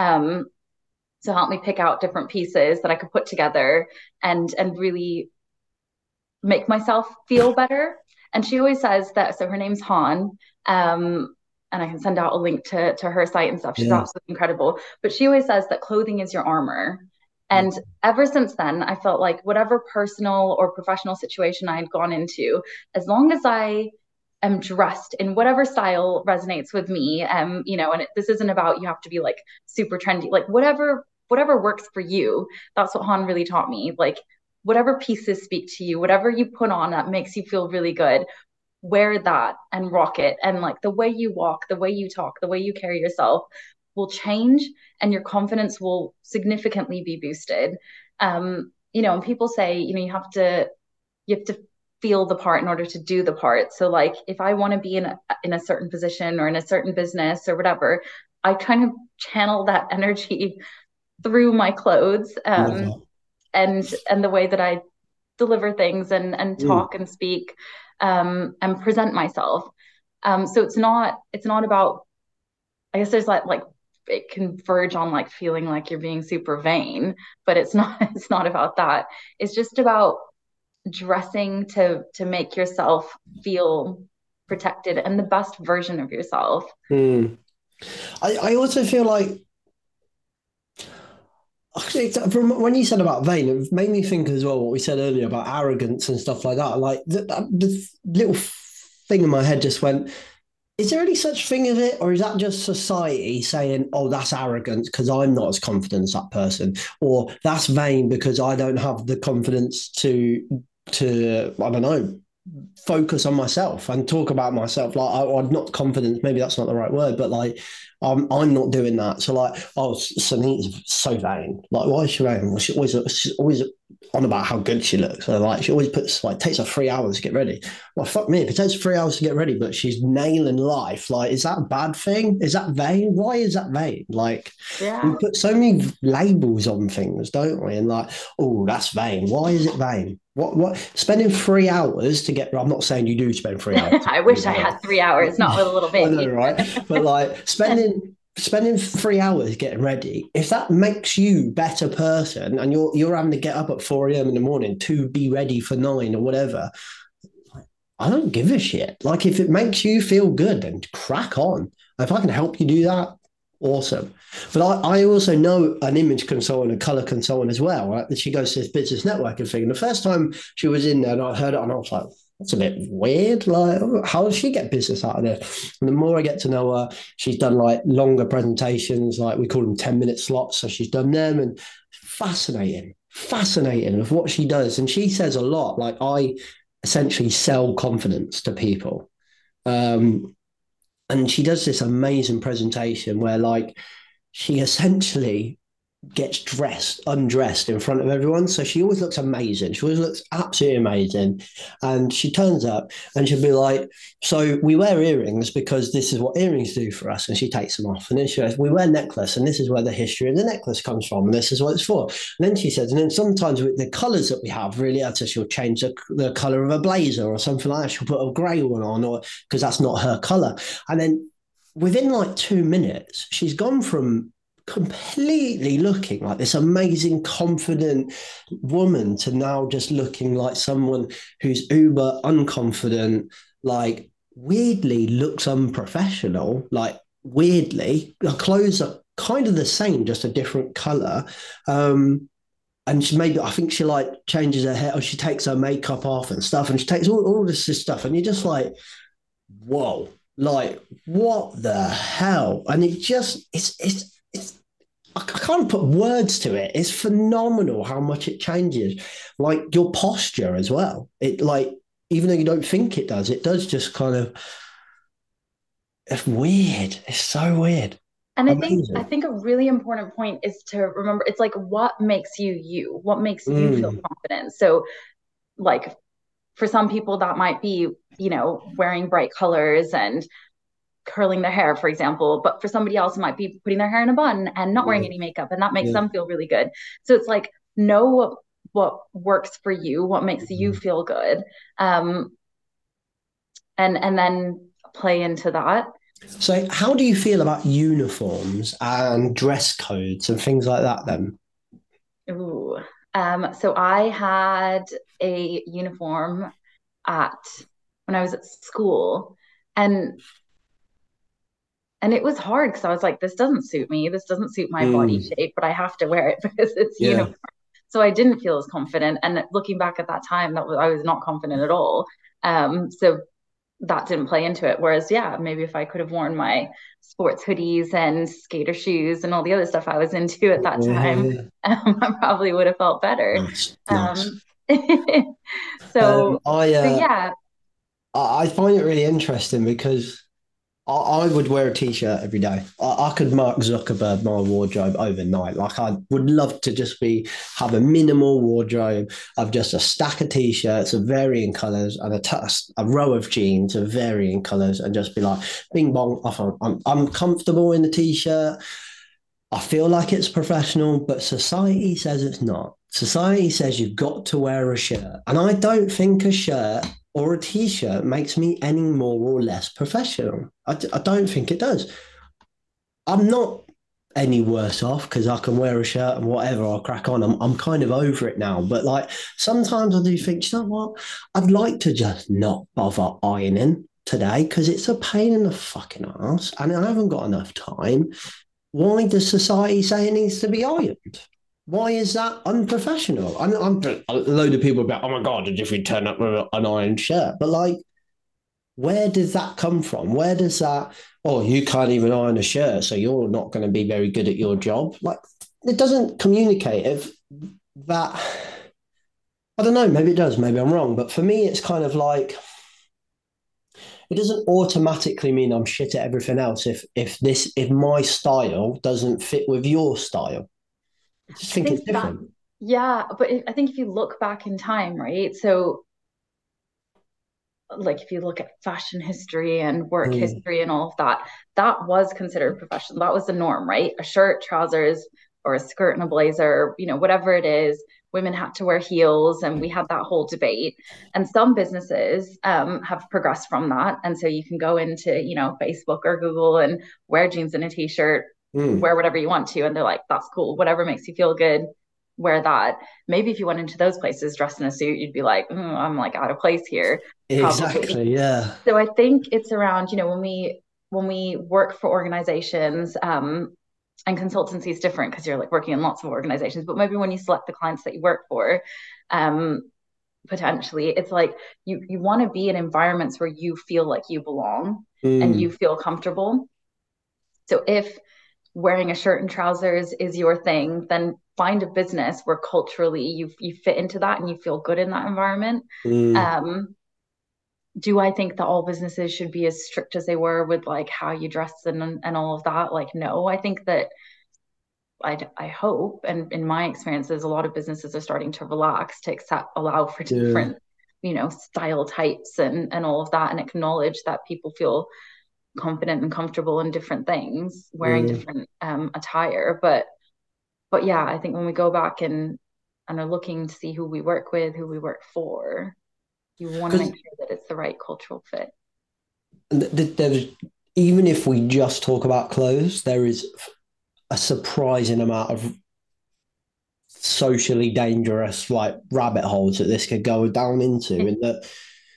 So helped me pick out different pieces that I could put together and really make myself feel better. And she always says that, so her name's Han, and I can send out a link to her site and stuff. She's absolutely incredible. But she always says that clothing is your armor. And ever since then, I felt like whatever personal or professional situation I had gone into, as long as I am dressed in whatever style resonates with me, and this isn't about you have to be like super trendy, like whatever works for you. That's what Han really taught me. Like whatever pieces speak to you, whatever you put on that makes you feel really good, wear that and rock it. And like the way you walk, the way you talk, the way you carry yourself will change, and your confidence will significantly be boosted. And people say, you have to feel the part in order to do the part. So like if I want to be in a certain position or in a certain business or whatever, I kind of channel that energy through my clothes, and the way that I deliver things and talk and speak, and present myself. So it's not about, I guess there's like it can verge on like feeling like you're being super vain, but it's not about that. It's just about dressing to make yourself feel protected and the best version of yourself. I also feel like, from when you said about vain, it made me think as well what we said earlier about arrogance and stuff like that. Like the little thing in my head just went, is there any such thing as it? Or is that just society saying, oh, that's arrogance because I'm not as confident as that person? Or that's vain because I don't have the confidence to I don't know, focus on myself and talk about myself. Like I'm not confident, maybe that's not the right word, but like I'm not doing that. So like, oh, Sunita's so vain. Like, why is she vain? Well, she's always on about how good she looks. So like, she always puts like takes her 3 hours to get ready. Well, fuck me, if it takes 3 hours to get ready, but she's nailing life. Like, is that a bad thing? Is that vain? Why is that vain? Like, we Yeah. put so many labels on things, don't we? And like, oh, that's vain. Why is it vain? What spending 3 hours to get, I'm not saying you do spend 3 hours. I wish I had 3 hours, not with a little I know, baby. right? But like spending 3 hours getting ready, if that makes you a better person and you're having to get up at 4 a.m. in the morning to be ready for 9 or whatever, I don't give a shit. Like, if it makes you feel good, then crack on. If I can help you do that, awesome. But I also know an image consultant, a color consultant as well. Right? She goes to this business networking thing. And the first time she was in there and I heard it and I was like, that's a bit weird. Like, how does she get business out of this? And the more I get to know her, she's done like longer presentations, like we call them 10-minute slots. So she's done them, and fascinating of what she does. And she says a lot, like, I essentially sell confidence to people. Um, and she does this amazing presentation where like she essentially gets undressed in front of everyone. So she always looks amazing. She always looks absolutely amazing. And she turns up and she'll be like, so we wear earrings because this is what earrings do for us. And she takes them off. And then she goes, we wear necklace and this is where the history of the necklace comes from. And this is what it's for. And then she says, and then sometimes with the colours that we have really, so she'll change the colour of a blazer or something like that. She'll put a grey one on, or because that's not her colour. And then within like 2 minutes, she's gone from completely looking like this amazing, confident woman to now just looking like someone who's uber unconfident, like weirdly looks unprofessional, like weirdly. Her clothes are kind of the same, just a different color. And she maybe, I think she like changes her hair or she takes her makeup off and stuff, and she takes all this stuff, and you're just like, whoa, like what the hell? And it just it's I can't put words to it. It's phenomenal how much it changes, like your posture as well. It like, even though you don't think it does just kind of, it's weird. It's so weird. And I Amazing. think a really important point is to remember it's like what makes you you, what makes you feel Mm, confident. So like for some people that might be, wearing bright colors and curling their hair, for example. But for somebody else, it might be putting their hair in a bun and not wearing yeah, any makeup, and that makes yeah. them feel really good. So it's like know what works for you, what makes you Mhm. feel good, um, and then play into that. So, how do you feel about uniforms and dress codes and things like that then? Ooh. So I had a uniform at when I was at school, and it was hard because I was like, this doesn't suit me. This doesn't suit my body Mm, shape, but I have to wear it because it's yeah. uniform. So I didn't feel as confident. And looking back at that time, I was not confident at all. So that didn't play into it. Whereas, yeah, maybe if I could have worn my sports hoodies and skater shoes and all the other stuff I was into at that Yeah, time, yeah. I probably would have felt better. Nice, nice. Um, so, I so yeah, I find it really interesting because I would wear a t-shirt every day. I could Mark Zuckerberg my wardrobe overnight. Like, I would love to just have a minimal wardrobe of just a stack of t-shirts of varying colours and a row of jeans of varying colours, and just be like, bing bong. I'm comfortable in the t-shirt. I feel like it's professional, but society says it's not. Society says you've got to wear a shirt. And I don't think a shirt or a t shirt makes me any more or less professional. I don't think it does. I'm not any worse off because I can wear a shirt and whatever, I'll crack on. I'm kind of over it now. But like sometimes I do think, you know what? I'd like to just not bother ironing today because it's a pain in the fucking ass and I haven't got enough time. Why does society say it needs to be ironed? Why is that unprofessional? I'm a load of people about, oh my God, as if we turn up with an ironed shirt. But like, where does that come from? Where does that, oh, you can't even iron a shirt, so you're not going to be very good at your job? Like, it doesn't communicate if that I don't know, maybe it does, maybe I'm wrong, but for me, it's kind of like it doesn't automatically mean I'm shit at everything else if my style doesn't fit with your style. I just I think it's think that, different. yeah, but I think if you look back in time, right? So, like, if you look at fashion history and work Mm, history and all of that, that was considered professional. That was the norm, right? A shirt, trousers, or a skirt and a blazer, whatever it is. Women had to wear heels, and we had that whole debate. And some businesses have progressed from that, and so you can go into Facebook or Google and wear jeans and a t-shirt, mm, wear whatever you want to, and they're like, "That's cool. Whatever makes you feel good, wear that." Maybe if you went into those places dressed in a suit, you'd be like, I'm like out of place here, probably. exactly. Yeah. So I think it's around, when we work for organizations, and consultancy is different because you're like working in lots of organizations, but maybe when you select the clients that you work for, um, potentially it's like you want to be in environments where you feel like you belong and you Mm, feel comfortable. So if wearing a shirt and trousers is your thing, then find a business where culturally you fit into that and you feel good in that environment. mm. Um, do I think that all businesses should be as strict as they were with like how you dress and all of that? Like, no, I think that I hope, and in my experiences, a lot of businesses are starting to relax to allow for Yeah. different, style types and all of that, and acknowledge that people feel confident and comfortable in different things, wearing Mm. different attire. But yeah, I think when we go back and are looking to see who we work with, who we work for, you want to Because make sure that it's the right cultural fit. there's even if we just talk about clothes, there is a surprising amount of socially dangerous like rabbit holes that this could go down into, and that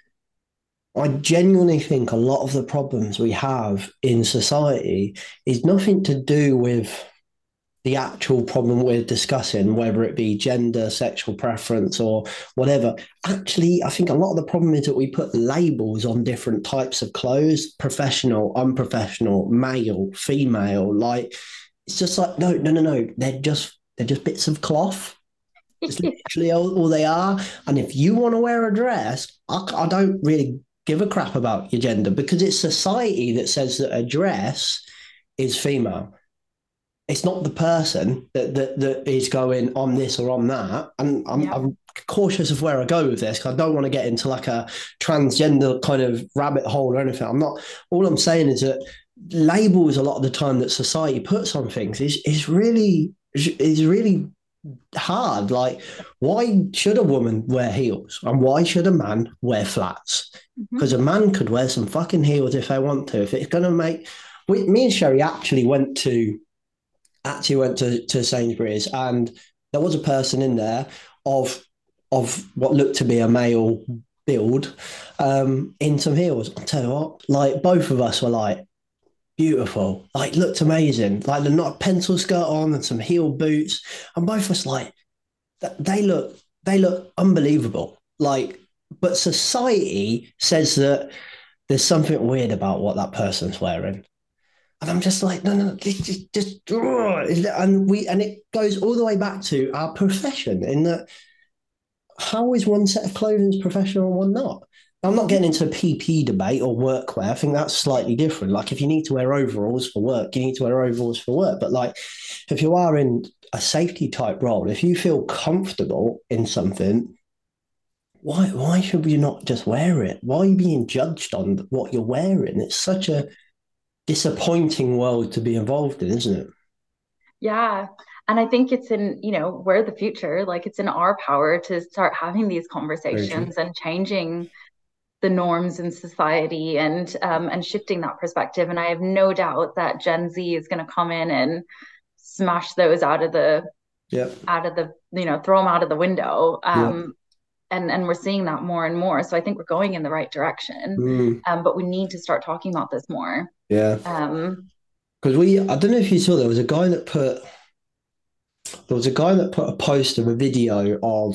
I genuinely think a lot of the problems we have in society is nothing to do with the actual problem we're discussing, whether it be gender, sexual preference, or whatever. Actually, I think a lot of the problem is that we put labels on different types of clothes: professional, unprofessional, male, female. Like it's just like no, no, no, no. They're just bits of cloth. It's literally all they are. And if you want to wear a dress, I don't really give a crap about your gender because it's society that says that a dress is female. It's not the person that is going on this or on that. And I'm, Yeah. I'm cautious of where I go with this because I don't want to get into like a transgender kind of rabbit hole or anything. I'm not, all I'm saying is that labels a lot of the time that society puts on things is really hard. Like, why should a woman wear heels and why should a man wear flats? Because Mhm. a man could wear some fucking heels if they want to. If it's going to make, me and Sherry actually went to Sainsbury's, and there was a person in there of what looked to be a male build, in some heels. I'll tell you what, like both of us were like beautiful, like looked amazing, like they're not a pencil skirt on and some heel boots, and both of us like they look unbelievable. Like, but society says that there's something weird about what that person's wearing. And I'm just like, no, no, just, and it goes all the way back to our profession in that how is one set of clothing professional and one not? I'm not getting into a PP debate or workwear. I think that's slightly different. Like if you need to wear overalls for work, you need to wear overalls for work. But like if you are in a safety type role, if you feel comfortable in something, why should you not just wear it? Why are you being judged on what you're wearing? It's such a disappointing world to be involved in, isn't it? Yeah. And I think it's in, we're the future. Like it's in our power to start having these Very true. conversations and changing the norms in society and shifting that perspective. And I have no doubt that Gen Z is going to come in and smash those Yep. throw them out of the window. Yep. And we're seeing that more and more. So I think we're going in the right direction. Mm, But we need to start talking about this more. yeah. Um, Because I don't know if you saw, there was a guy that put a post of a video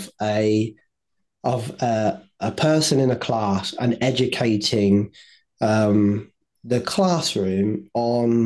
of a person in a class and educating the classroom on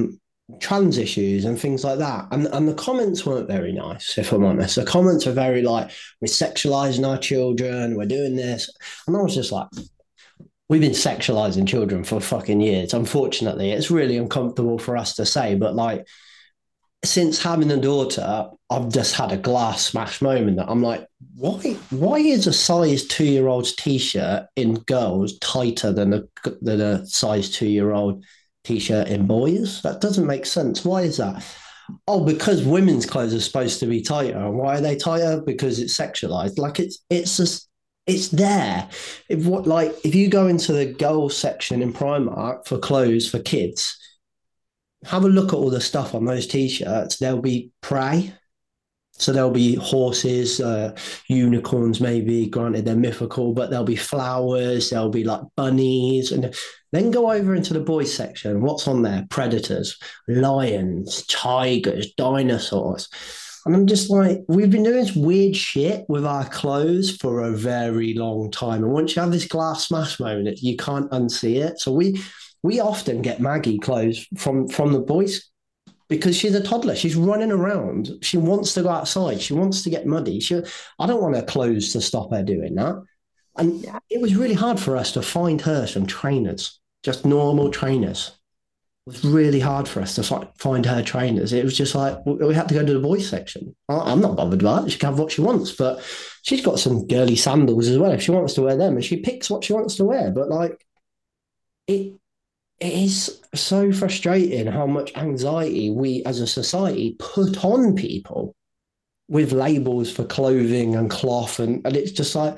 trans issues and things like that. And the comments weren't very nice, if I'm honest. The comments were very like, we're sexualizing our children, we're doing this. And I was just like, we've been sexualizing children for fucking years. Unfortunately, it's really uncomfortable for us to say, but like, since having a daughter, I've just had a glass smash moment that I'm like, why is a size 2 year old's t-shirt in girls tighter than a size 2 year old t-shirt in boys? That doesn't make sense. Why is that? Oh, because women's clothes are supposed to be tighter. And why are they tighter? Because it's sexualized. Like it's just it's there. If you go into the girls section in Primark for clothes for kids, have a look at all the stuff on those t-shirts. There'll be prey. So there'll be horses, unicorns, maybe, granted they're mythical, but there'll be flowers, there'll be like bunnies. And then go over into the boys section. What's on there? Predators, lions, tigers, dinosaurs. And I'm just like, we've been doing this weird shit with our clothes for a very long time. And once you have this glass smash moment, you can't unsee it. So we often get Maggie clothes from the boys because she's a toddler. She's running around. She wants to go outside. She wants to get muddy. I don't want her clothes to stop her doing that. And it was really hard for us to find her some trainers, just normal trainers. It was really hard for us to find her trainers. It was just like, we had to go to the boys section. I'm not bothered about it. She can have what she wants, but she's got some girly sandals as well if she wants to wear them, and she picks what she wants to wear. But like, it is so frustrating how much anxiety we as a society put on people with labels for clothing and cloth. And it's just like,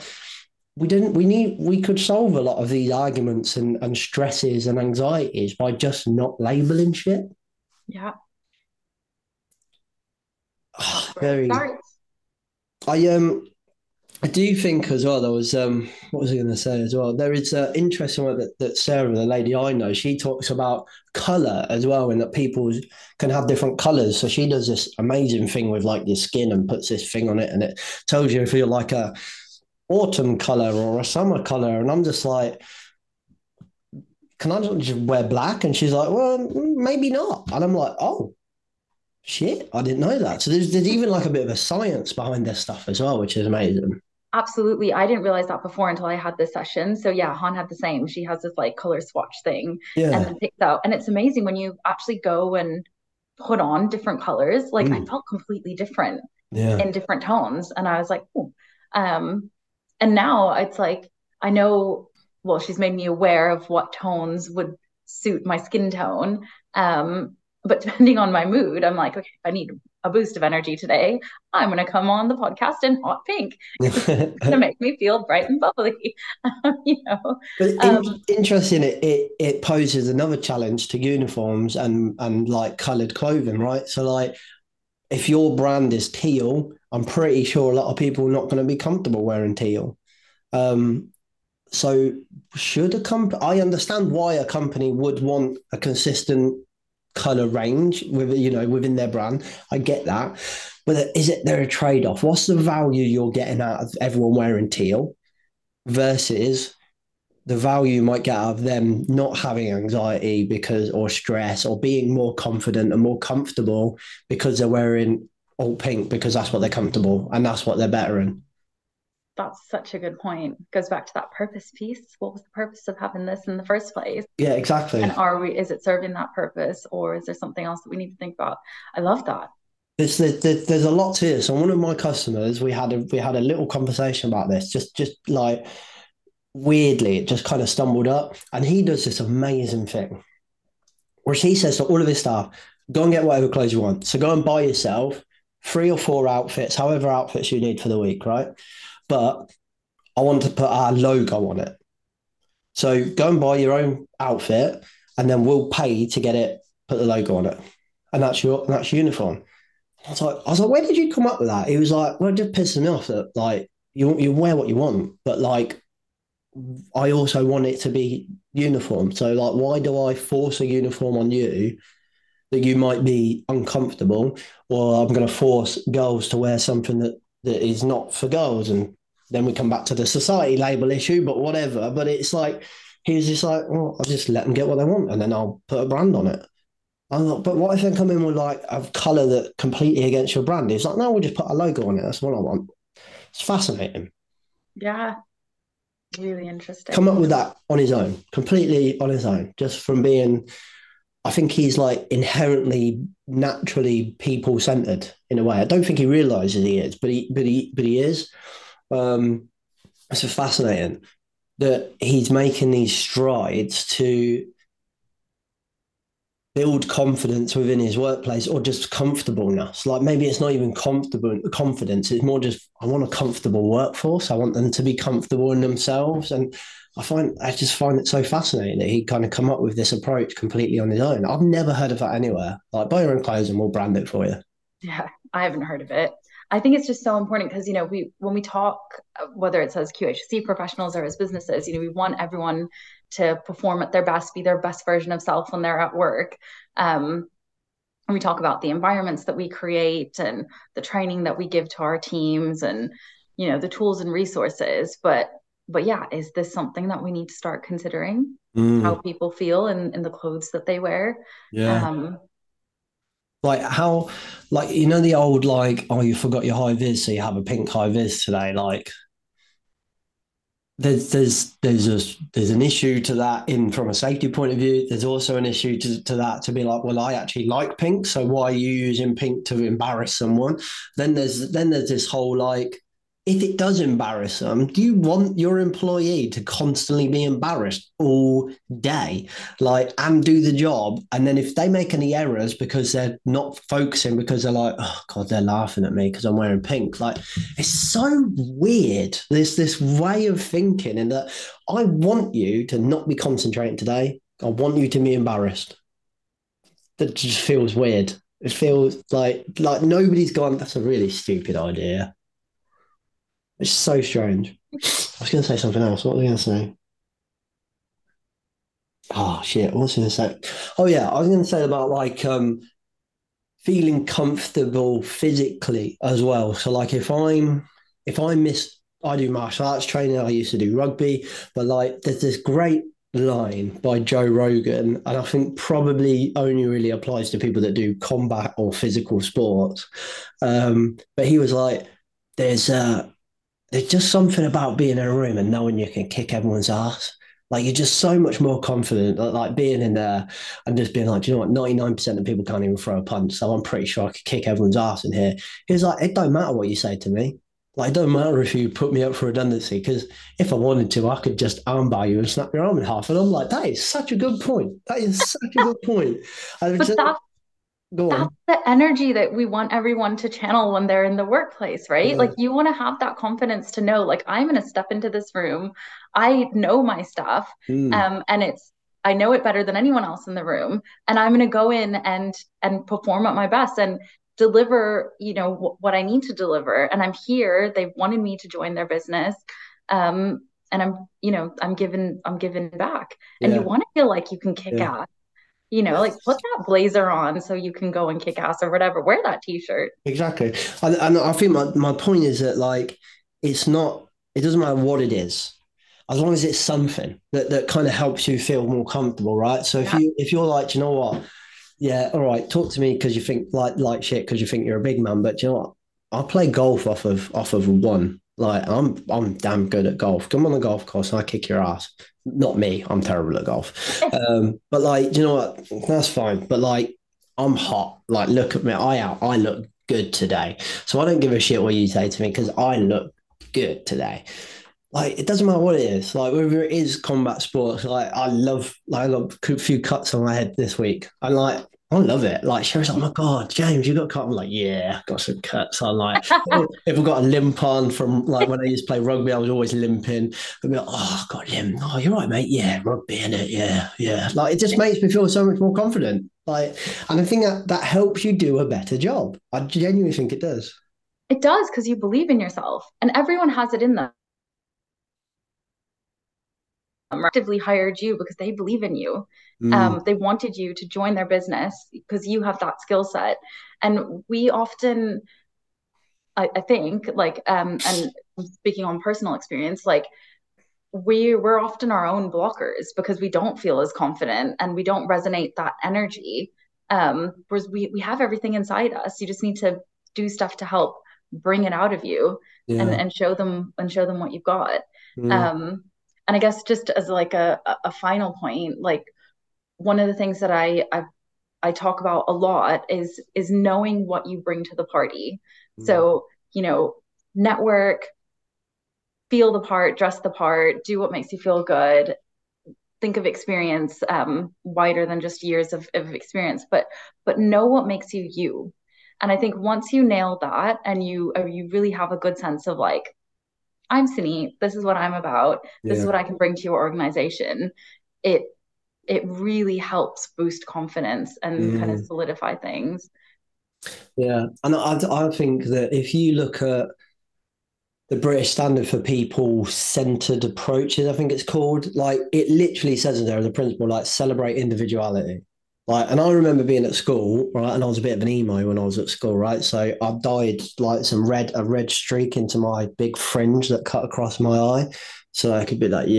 we could solve a lot of these arguments and stresses and anxieties by just not labeling shit. Yeah. Very. I do think as well, there was, what was I going to say as well? There is an interesting one that Sarah, the lady I know, she talks about colour as well, and that people can have different colours. So she does this amazing thing with like your skin and puts this thing on it, and it tells you if you're like a autumn colour or a summer colour. And I'm just like, can I just wear black? And she's like, well, maybe not. And I'm like, oh, shit, I didn't know that. So there's even like a bit of a science behind this stuff as well, which is amazing. Absolutely. I didn't realize that before until I had this session. So yeah, Han had the same. She has this like color swatch thing and then picks out. And it's amazing when you actually go and put on different colors. Like I felt completely different in different tones. And I was like, oh. And now it's like, I know, well, she's made me aware of what tones would suit my skin tone. But depending on my mood, I'm like, okay, I need a boost of energy today. I'm going to come on the podcast in hot pink. It's going to make me feel bright and bubbly, you know. But interesting, it poses another challenge to uniforms and like coloured clothing, right? So like, if your brand is teal, I'm pretty sure a lot of people are not going to be comfortable wearing teal. So should a company? I understand why a company would want a consistent color range within their brand. I get that, but is there a trade-off? What's the value you're getting out of everyone wearing teal versus the value you might get out of them not having anxiety or stress, or being more confident and more comfortable because they're wearing all pink because that's what they're comfortable and that's what they're better in? That's such a good point. It goes back to that purpose piece. What was the purpose of having this in the first place? Yeah, exactly. And is it serving that purpose, or is there something else that we need to think about? I love that. There's a lot to it. So one of my customers, we had a little conversation about this, just like weirdly, it just kind of stumbled up, and he does this amazing thing, where he says to all of his staff, go and get whatever clothes you want. So go and buy yourself 3 or 4 outfits, however outfits you need for the week, right? But I want to put our logo on it. So go and buy your own outfit, and then we'll pay to get it, put the logo on it. And that's your uniform. I was like, where did you come up with that? He was like, well, it just pisses me off that like you wear what you want, but like I also want it to be uniform. So like, why do I force a uniform on you that you might be uncomfortable, or I'm going to force girls to wear something that is not for girls? And then we come back to the society label issue, but whatever. But it's like, he was just like, well, I'll just let them get what they want, and then I'll put a brand on it. I'm like, but what if they come in with like a colour that completely against your brand? It's like, no, we'll just put a logo on it. That's what I want. It's fascinating. Yeah, really Come up interesting. with that on his own, completely on his own, just from being. I think he's like inherently, naturally people centered in a way. I don't think he realizes he is, but he is. Um, it's fascinating that he's making these strides to build confidence within his workplace or just comfortableness. Like maybe it's not even comfortable confidence. It's more just I want a comfortable workforce. I want them to be comfortable in themselves. And I just find it so fascinating that he kind of come up with this approach completely on his own. I've never heard of that anywhere. Like buy your own clothes and we'll brand it for you. Yeah, I haven't heard of it. I think it's just so important because, we when we talk, whether it's as QHC professionals or as businesses, we want everyone to perform at their best, be their best version of self when they're at work. And we talk about the environments that we create and the training that we give to our teams and, the tools and resources. But yeah, is this something that we need to start considering? How Mm, people feel in the clothes that they wear? yeah. Um, Like how, like you know the old like, oh, you forgot your high vis, so you have a pink high vis today. Like there's an issue to that in from a safety point of view. There's also an issue to that to be like, well, I actually like pink, so why are you using pink to embarrass someone? Then there's this whole like, if it does embarrass them, do you want your employee to constantly be embarrassed all day, like, and do the job? And then if they make any errors because they're not focusing because they're like, oh God, they're laughing at me because I'm wearing pink, like it's so weird. There's this way of thinking, and that I want you to not be concentrating today. I want you to be embarrassed. That just feels weird. It feels like nobody's gone. That's a really stupid idea. It's so strange. I was going to say something else. What was I going to say? Oh shit! What was I going to say? Oh yeah, I was going to say about like feeling comfortable physically as well. So like if I miss I do martial arts training, I used to do rugby, but like there's this great line by Joe Rogan, and I think probably only really applies to people that do combat or physical sports. But he was like, there's there's just something about being in a room and knowing you can kick everyone's ass. Like you're just so much more confident, like being in there and just being like, do you know what, 99% of people can't even throw a punch. So I'm pretty sure I could kick everyone's ass in here. He was like, it don't matter what you say to me. Like, it don't matter if you put me up for redundancy, because if I wanted to, I could just armbar you and snap your arm in half. And I'm like, that is such a good point. That is such a good point. I but just, go that's on. the energy that we want everyone to channel when they're in the workplace, right? Yeah. Like you want to have that confidence to know, like, I'm going to step into this room. I know my stuff. Mm. And I know it better than anyone else in the room. And I'm going to go in and perform at my best and deliver, what I need to deliver. And I'm here. They've wanted me to join their business. And I'm giving back. And you Yeah. want to feel like you can kick Yeah. ass, like put that blazer on so you can go and kick ass or whatever. Wear that t-shirt. Exactly. And I think my point is that like it's not it doesn't matter what it is, as long as it's something that kind of helps you feel more comfortable, right? So Yeah. if you're like, "Do you know what? Yeah, all right, talk to me because you think like shit because you think you're a big man, but do you know what? I'll play golf off of one. Like I'm damn good at golf. Come on the golf course and I kick your ass. Not me, I'm terrible at golf. But like, do you know what? That's fine. But like I'm hot. Like, look at me. I look good today. So I don't give a shit what you say to me because I look good today. Like, it doesn't matter what it is. Like, whether it is combat sports, like I got a few cuts on my head this week. I love it. Like, she was like, oh my God, James, you got cut. I'm like, yeah, got some cuts. I'm like, if I got a limp on from like when I used to play rugby, I was always limping. I'd be like, oh, I got limp. Oh, you're right, mate. Yeah, rugby in it. Yeah, yeah. Like, it just makes me feel so much more confident. Like, and I think that helps you do a better job. I genuinely think it does. It does because you believe in yourself and everyone has it in them. Actively hired you because they believe in you. Mm, They wanted you to join their business because you have that skill set. And we often, I think, like, and speaking on personal experience, like we're often our own blockers because we don't feel as confident and we don't resonate that energy. Whereas we have everything inside us. You just need to do stuff to help bring it out of you and show them what you've got. And I guess just as like a final point, like one of the things that I talk about a lot is knowing what you bring to the party. So, network, feel the part, dress the part, do what makes you feel good. Think of experience wider than just years of experience, but know what makes you you. And I think once you nail that and you really have a good sense of like, I'm Sunit, this is what I'm about, this is what I can bring to your organization, it really helps boost confidence and kind of solidify things. Yeah. And I think that if you look at the British Standard for People-Centered Approaches, I think it's called, like it literally says in there as a principle, like celebrate individuality. Like, and I remember being at school, right, and I was a bit of an emo when I was at school, right? So I dyed like a red streak into my big fringe that cut across my eye, so I could be like,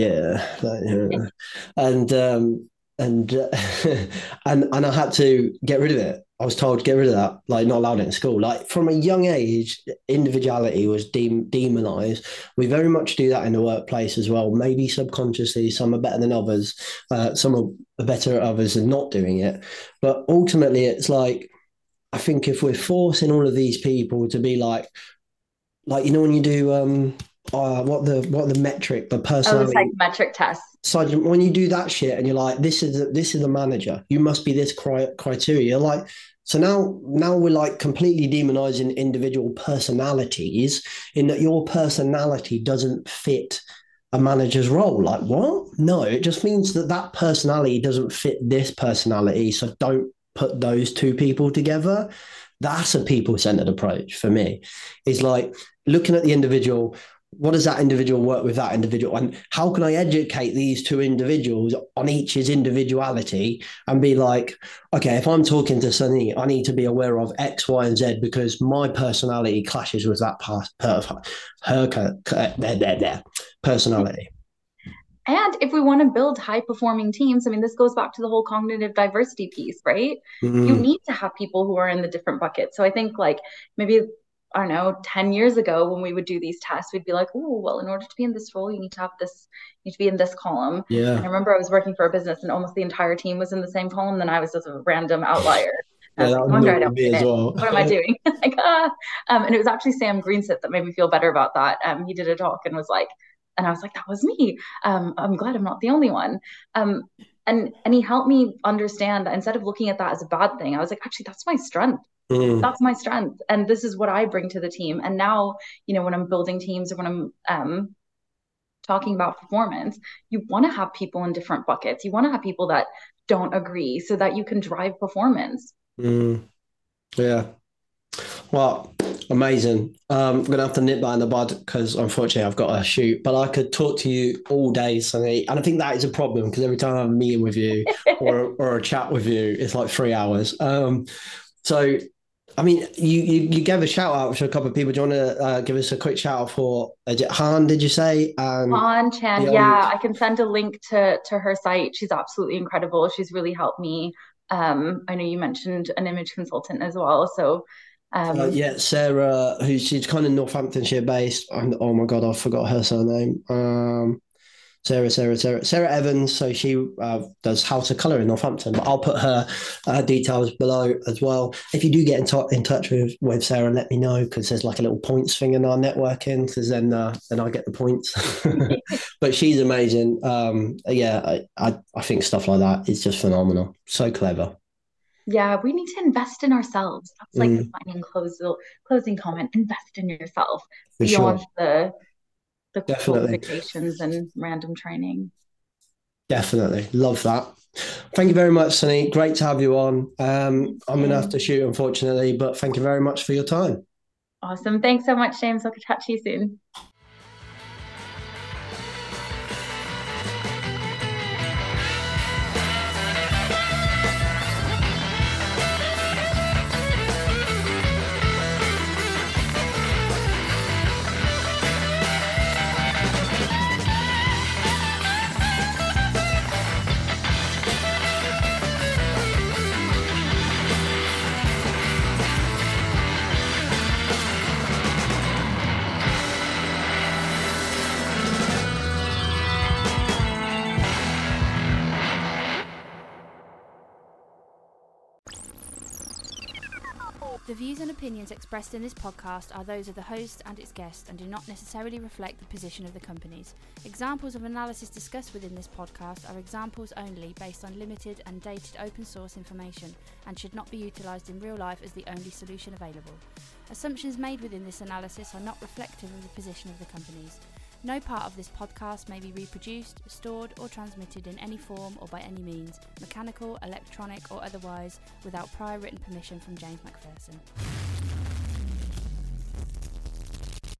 and and and I had to get rid of it. I was told to get rid of that, like not allowed it in school. Like from a young age, individuality was demonized. We very much do that in the workplace as well. Maybe subconsciously, some are better than others. Some are better at others than not doing it. But ultimately, it's like, I think if we're forcing all of these people to be like when you do what the metric, the personality, the psychometric test. So when you do that shit and you're like, this is the manager, you must be this criteria. You're like, so now we're like completely demonizing individual personalities in that your personality doesn't fit a manager's role. Like, what? No, it just means that personality doesn't fit this personality. So don't put those two people together. That's a people-centered approach for me. It's like looking at the individual. What does that individual work with that individual? And how can I educate these two individuals on each's individuality and be like, okay, if I'm talking to Sunny, I need to be aware of X, Y, and Z because my personality clashes with that her personality. And if we want to build high-performing teams, I mean, this goes back to the whole cognitive diversity piece, right? You need to have people who are in the different buckets. So I think like maybe, I don't know, 10 years ago when we would do these tests, we'd be like, oh, well, in order to be in this role, you need to have this, you need to be in this column. Yeah. And I remember I was working for a business and almost the entire team was in the same column. Then I was just a random outlier. Yeah, I was like, me as well. What am I doing? And it was actually Sam Greensit that made me feel better about that. He did a talk and was like, and I was like, that was me. I'm glad I'm not the only one. And he helped me understand that instead of looking at that as a bad thing, I was like, actually, that's my strength. That's my strength. And this is what I bring to the team. And now, when I'm building teams or when I'm talking about performance, you want to have people in different buckets. You want to have people that don't agree so that you can drive performance. Yeah. Well, amazing. I'm going to have to nip that in the bud because unfortunately I've got to shoot, but I could talk to you all day, Sunny. And I think that is a problem because every time I have a meeting with you or a chat with you, it's like 3 hours. So, I mean, you gave a shout out to a couple of people. Do you want to give us a quick shout out for, is it Han, did you say? Han Chan, yeah. I can send a link to her site. She's absolutely incredible. She's really helped me. I know you mentioned an image consultant as well. So, yeah, Sarah, she's kind of Northamptonshire based. Oh my God, I forgot her surname. Sarah Evans. So she does House of Colour in Northampton, but I'll put her details below as well. If you do get in touch with Sarah, let me know because there's like a little points thing in our networking because then I get the points. But she's amazing. Yeah, I think stuff like that is just phenomenal. So clever. Yeah, we need to invest in ourselves. That's like the final closing comment. Invest in yourself beyond the qualifications and random training. Definitely. Love that. Thank you very much, Sunny. Great to have you on. I'm going to have to shoot, unfortunately, but thank you very much for your time. Awesome. Thanks so much, James. I'll catch you soon. The views and opinions expressed in this podcast are those of the host and its guests and do not necessarily reflect the position of the companies. Examples of analysis discussed within this podcast are examples only based on limited and dated open source information and should not be utilised in real life as the only solution available. Assumptions made within this analysis are not reflective of the position of the companies. No part of this podcast may be reproduced, stored or transmitted in any form or by any means, mechanical, electronic or otherwise, without prior written permission from James Macpherson.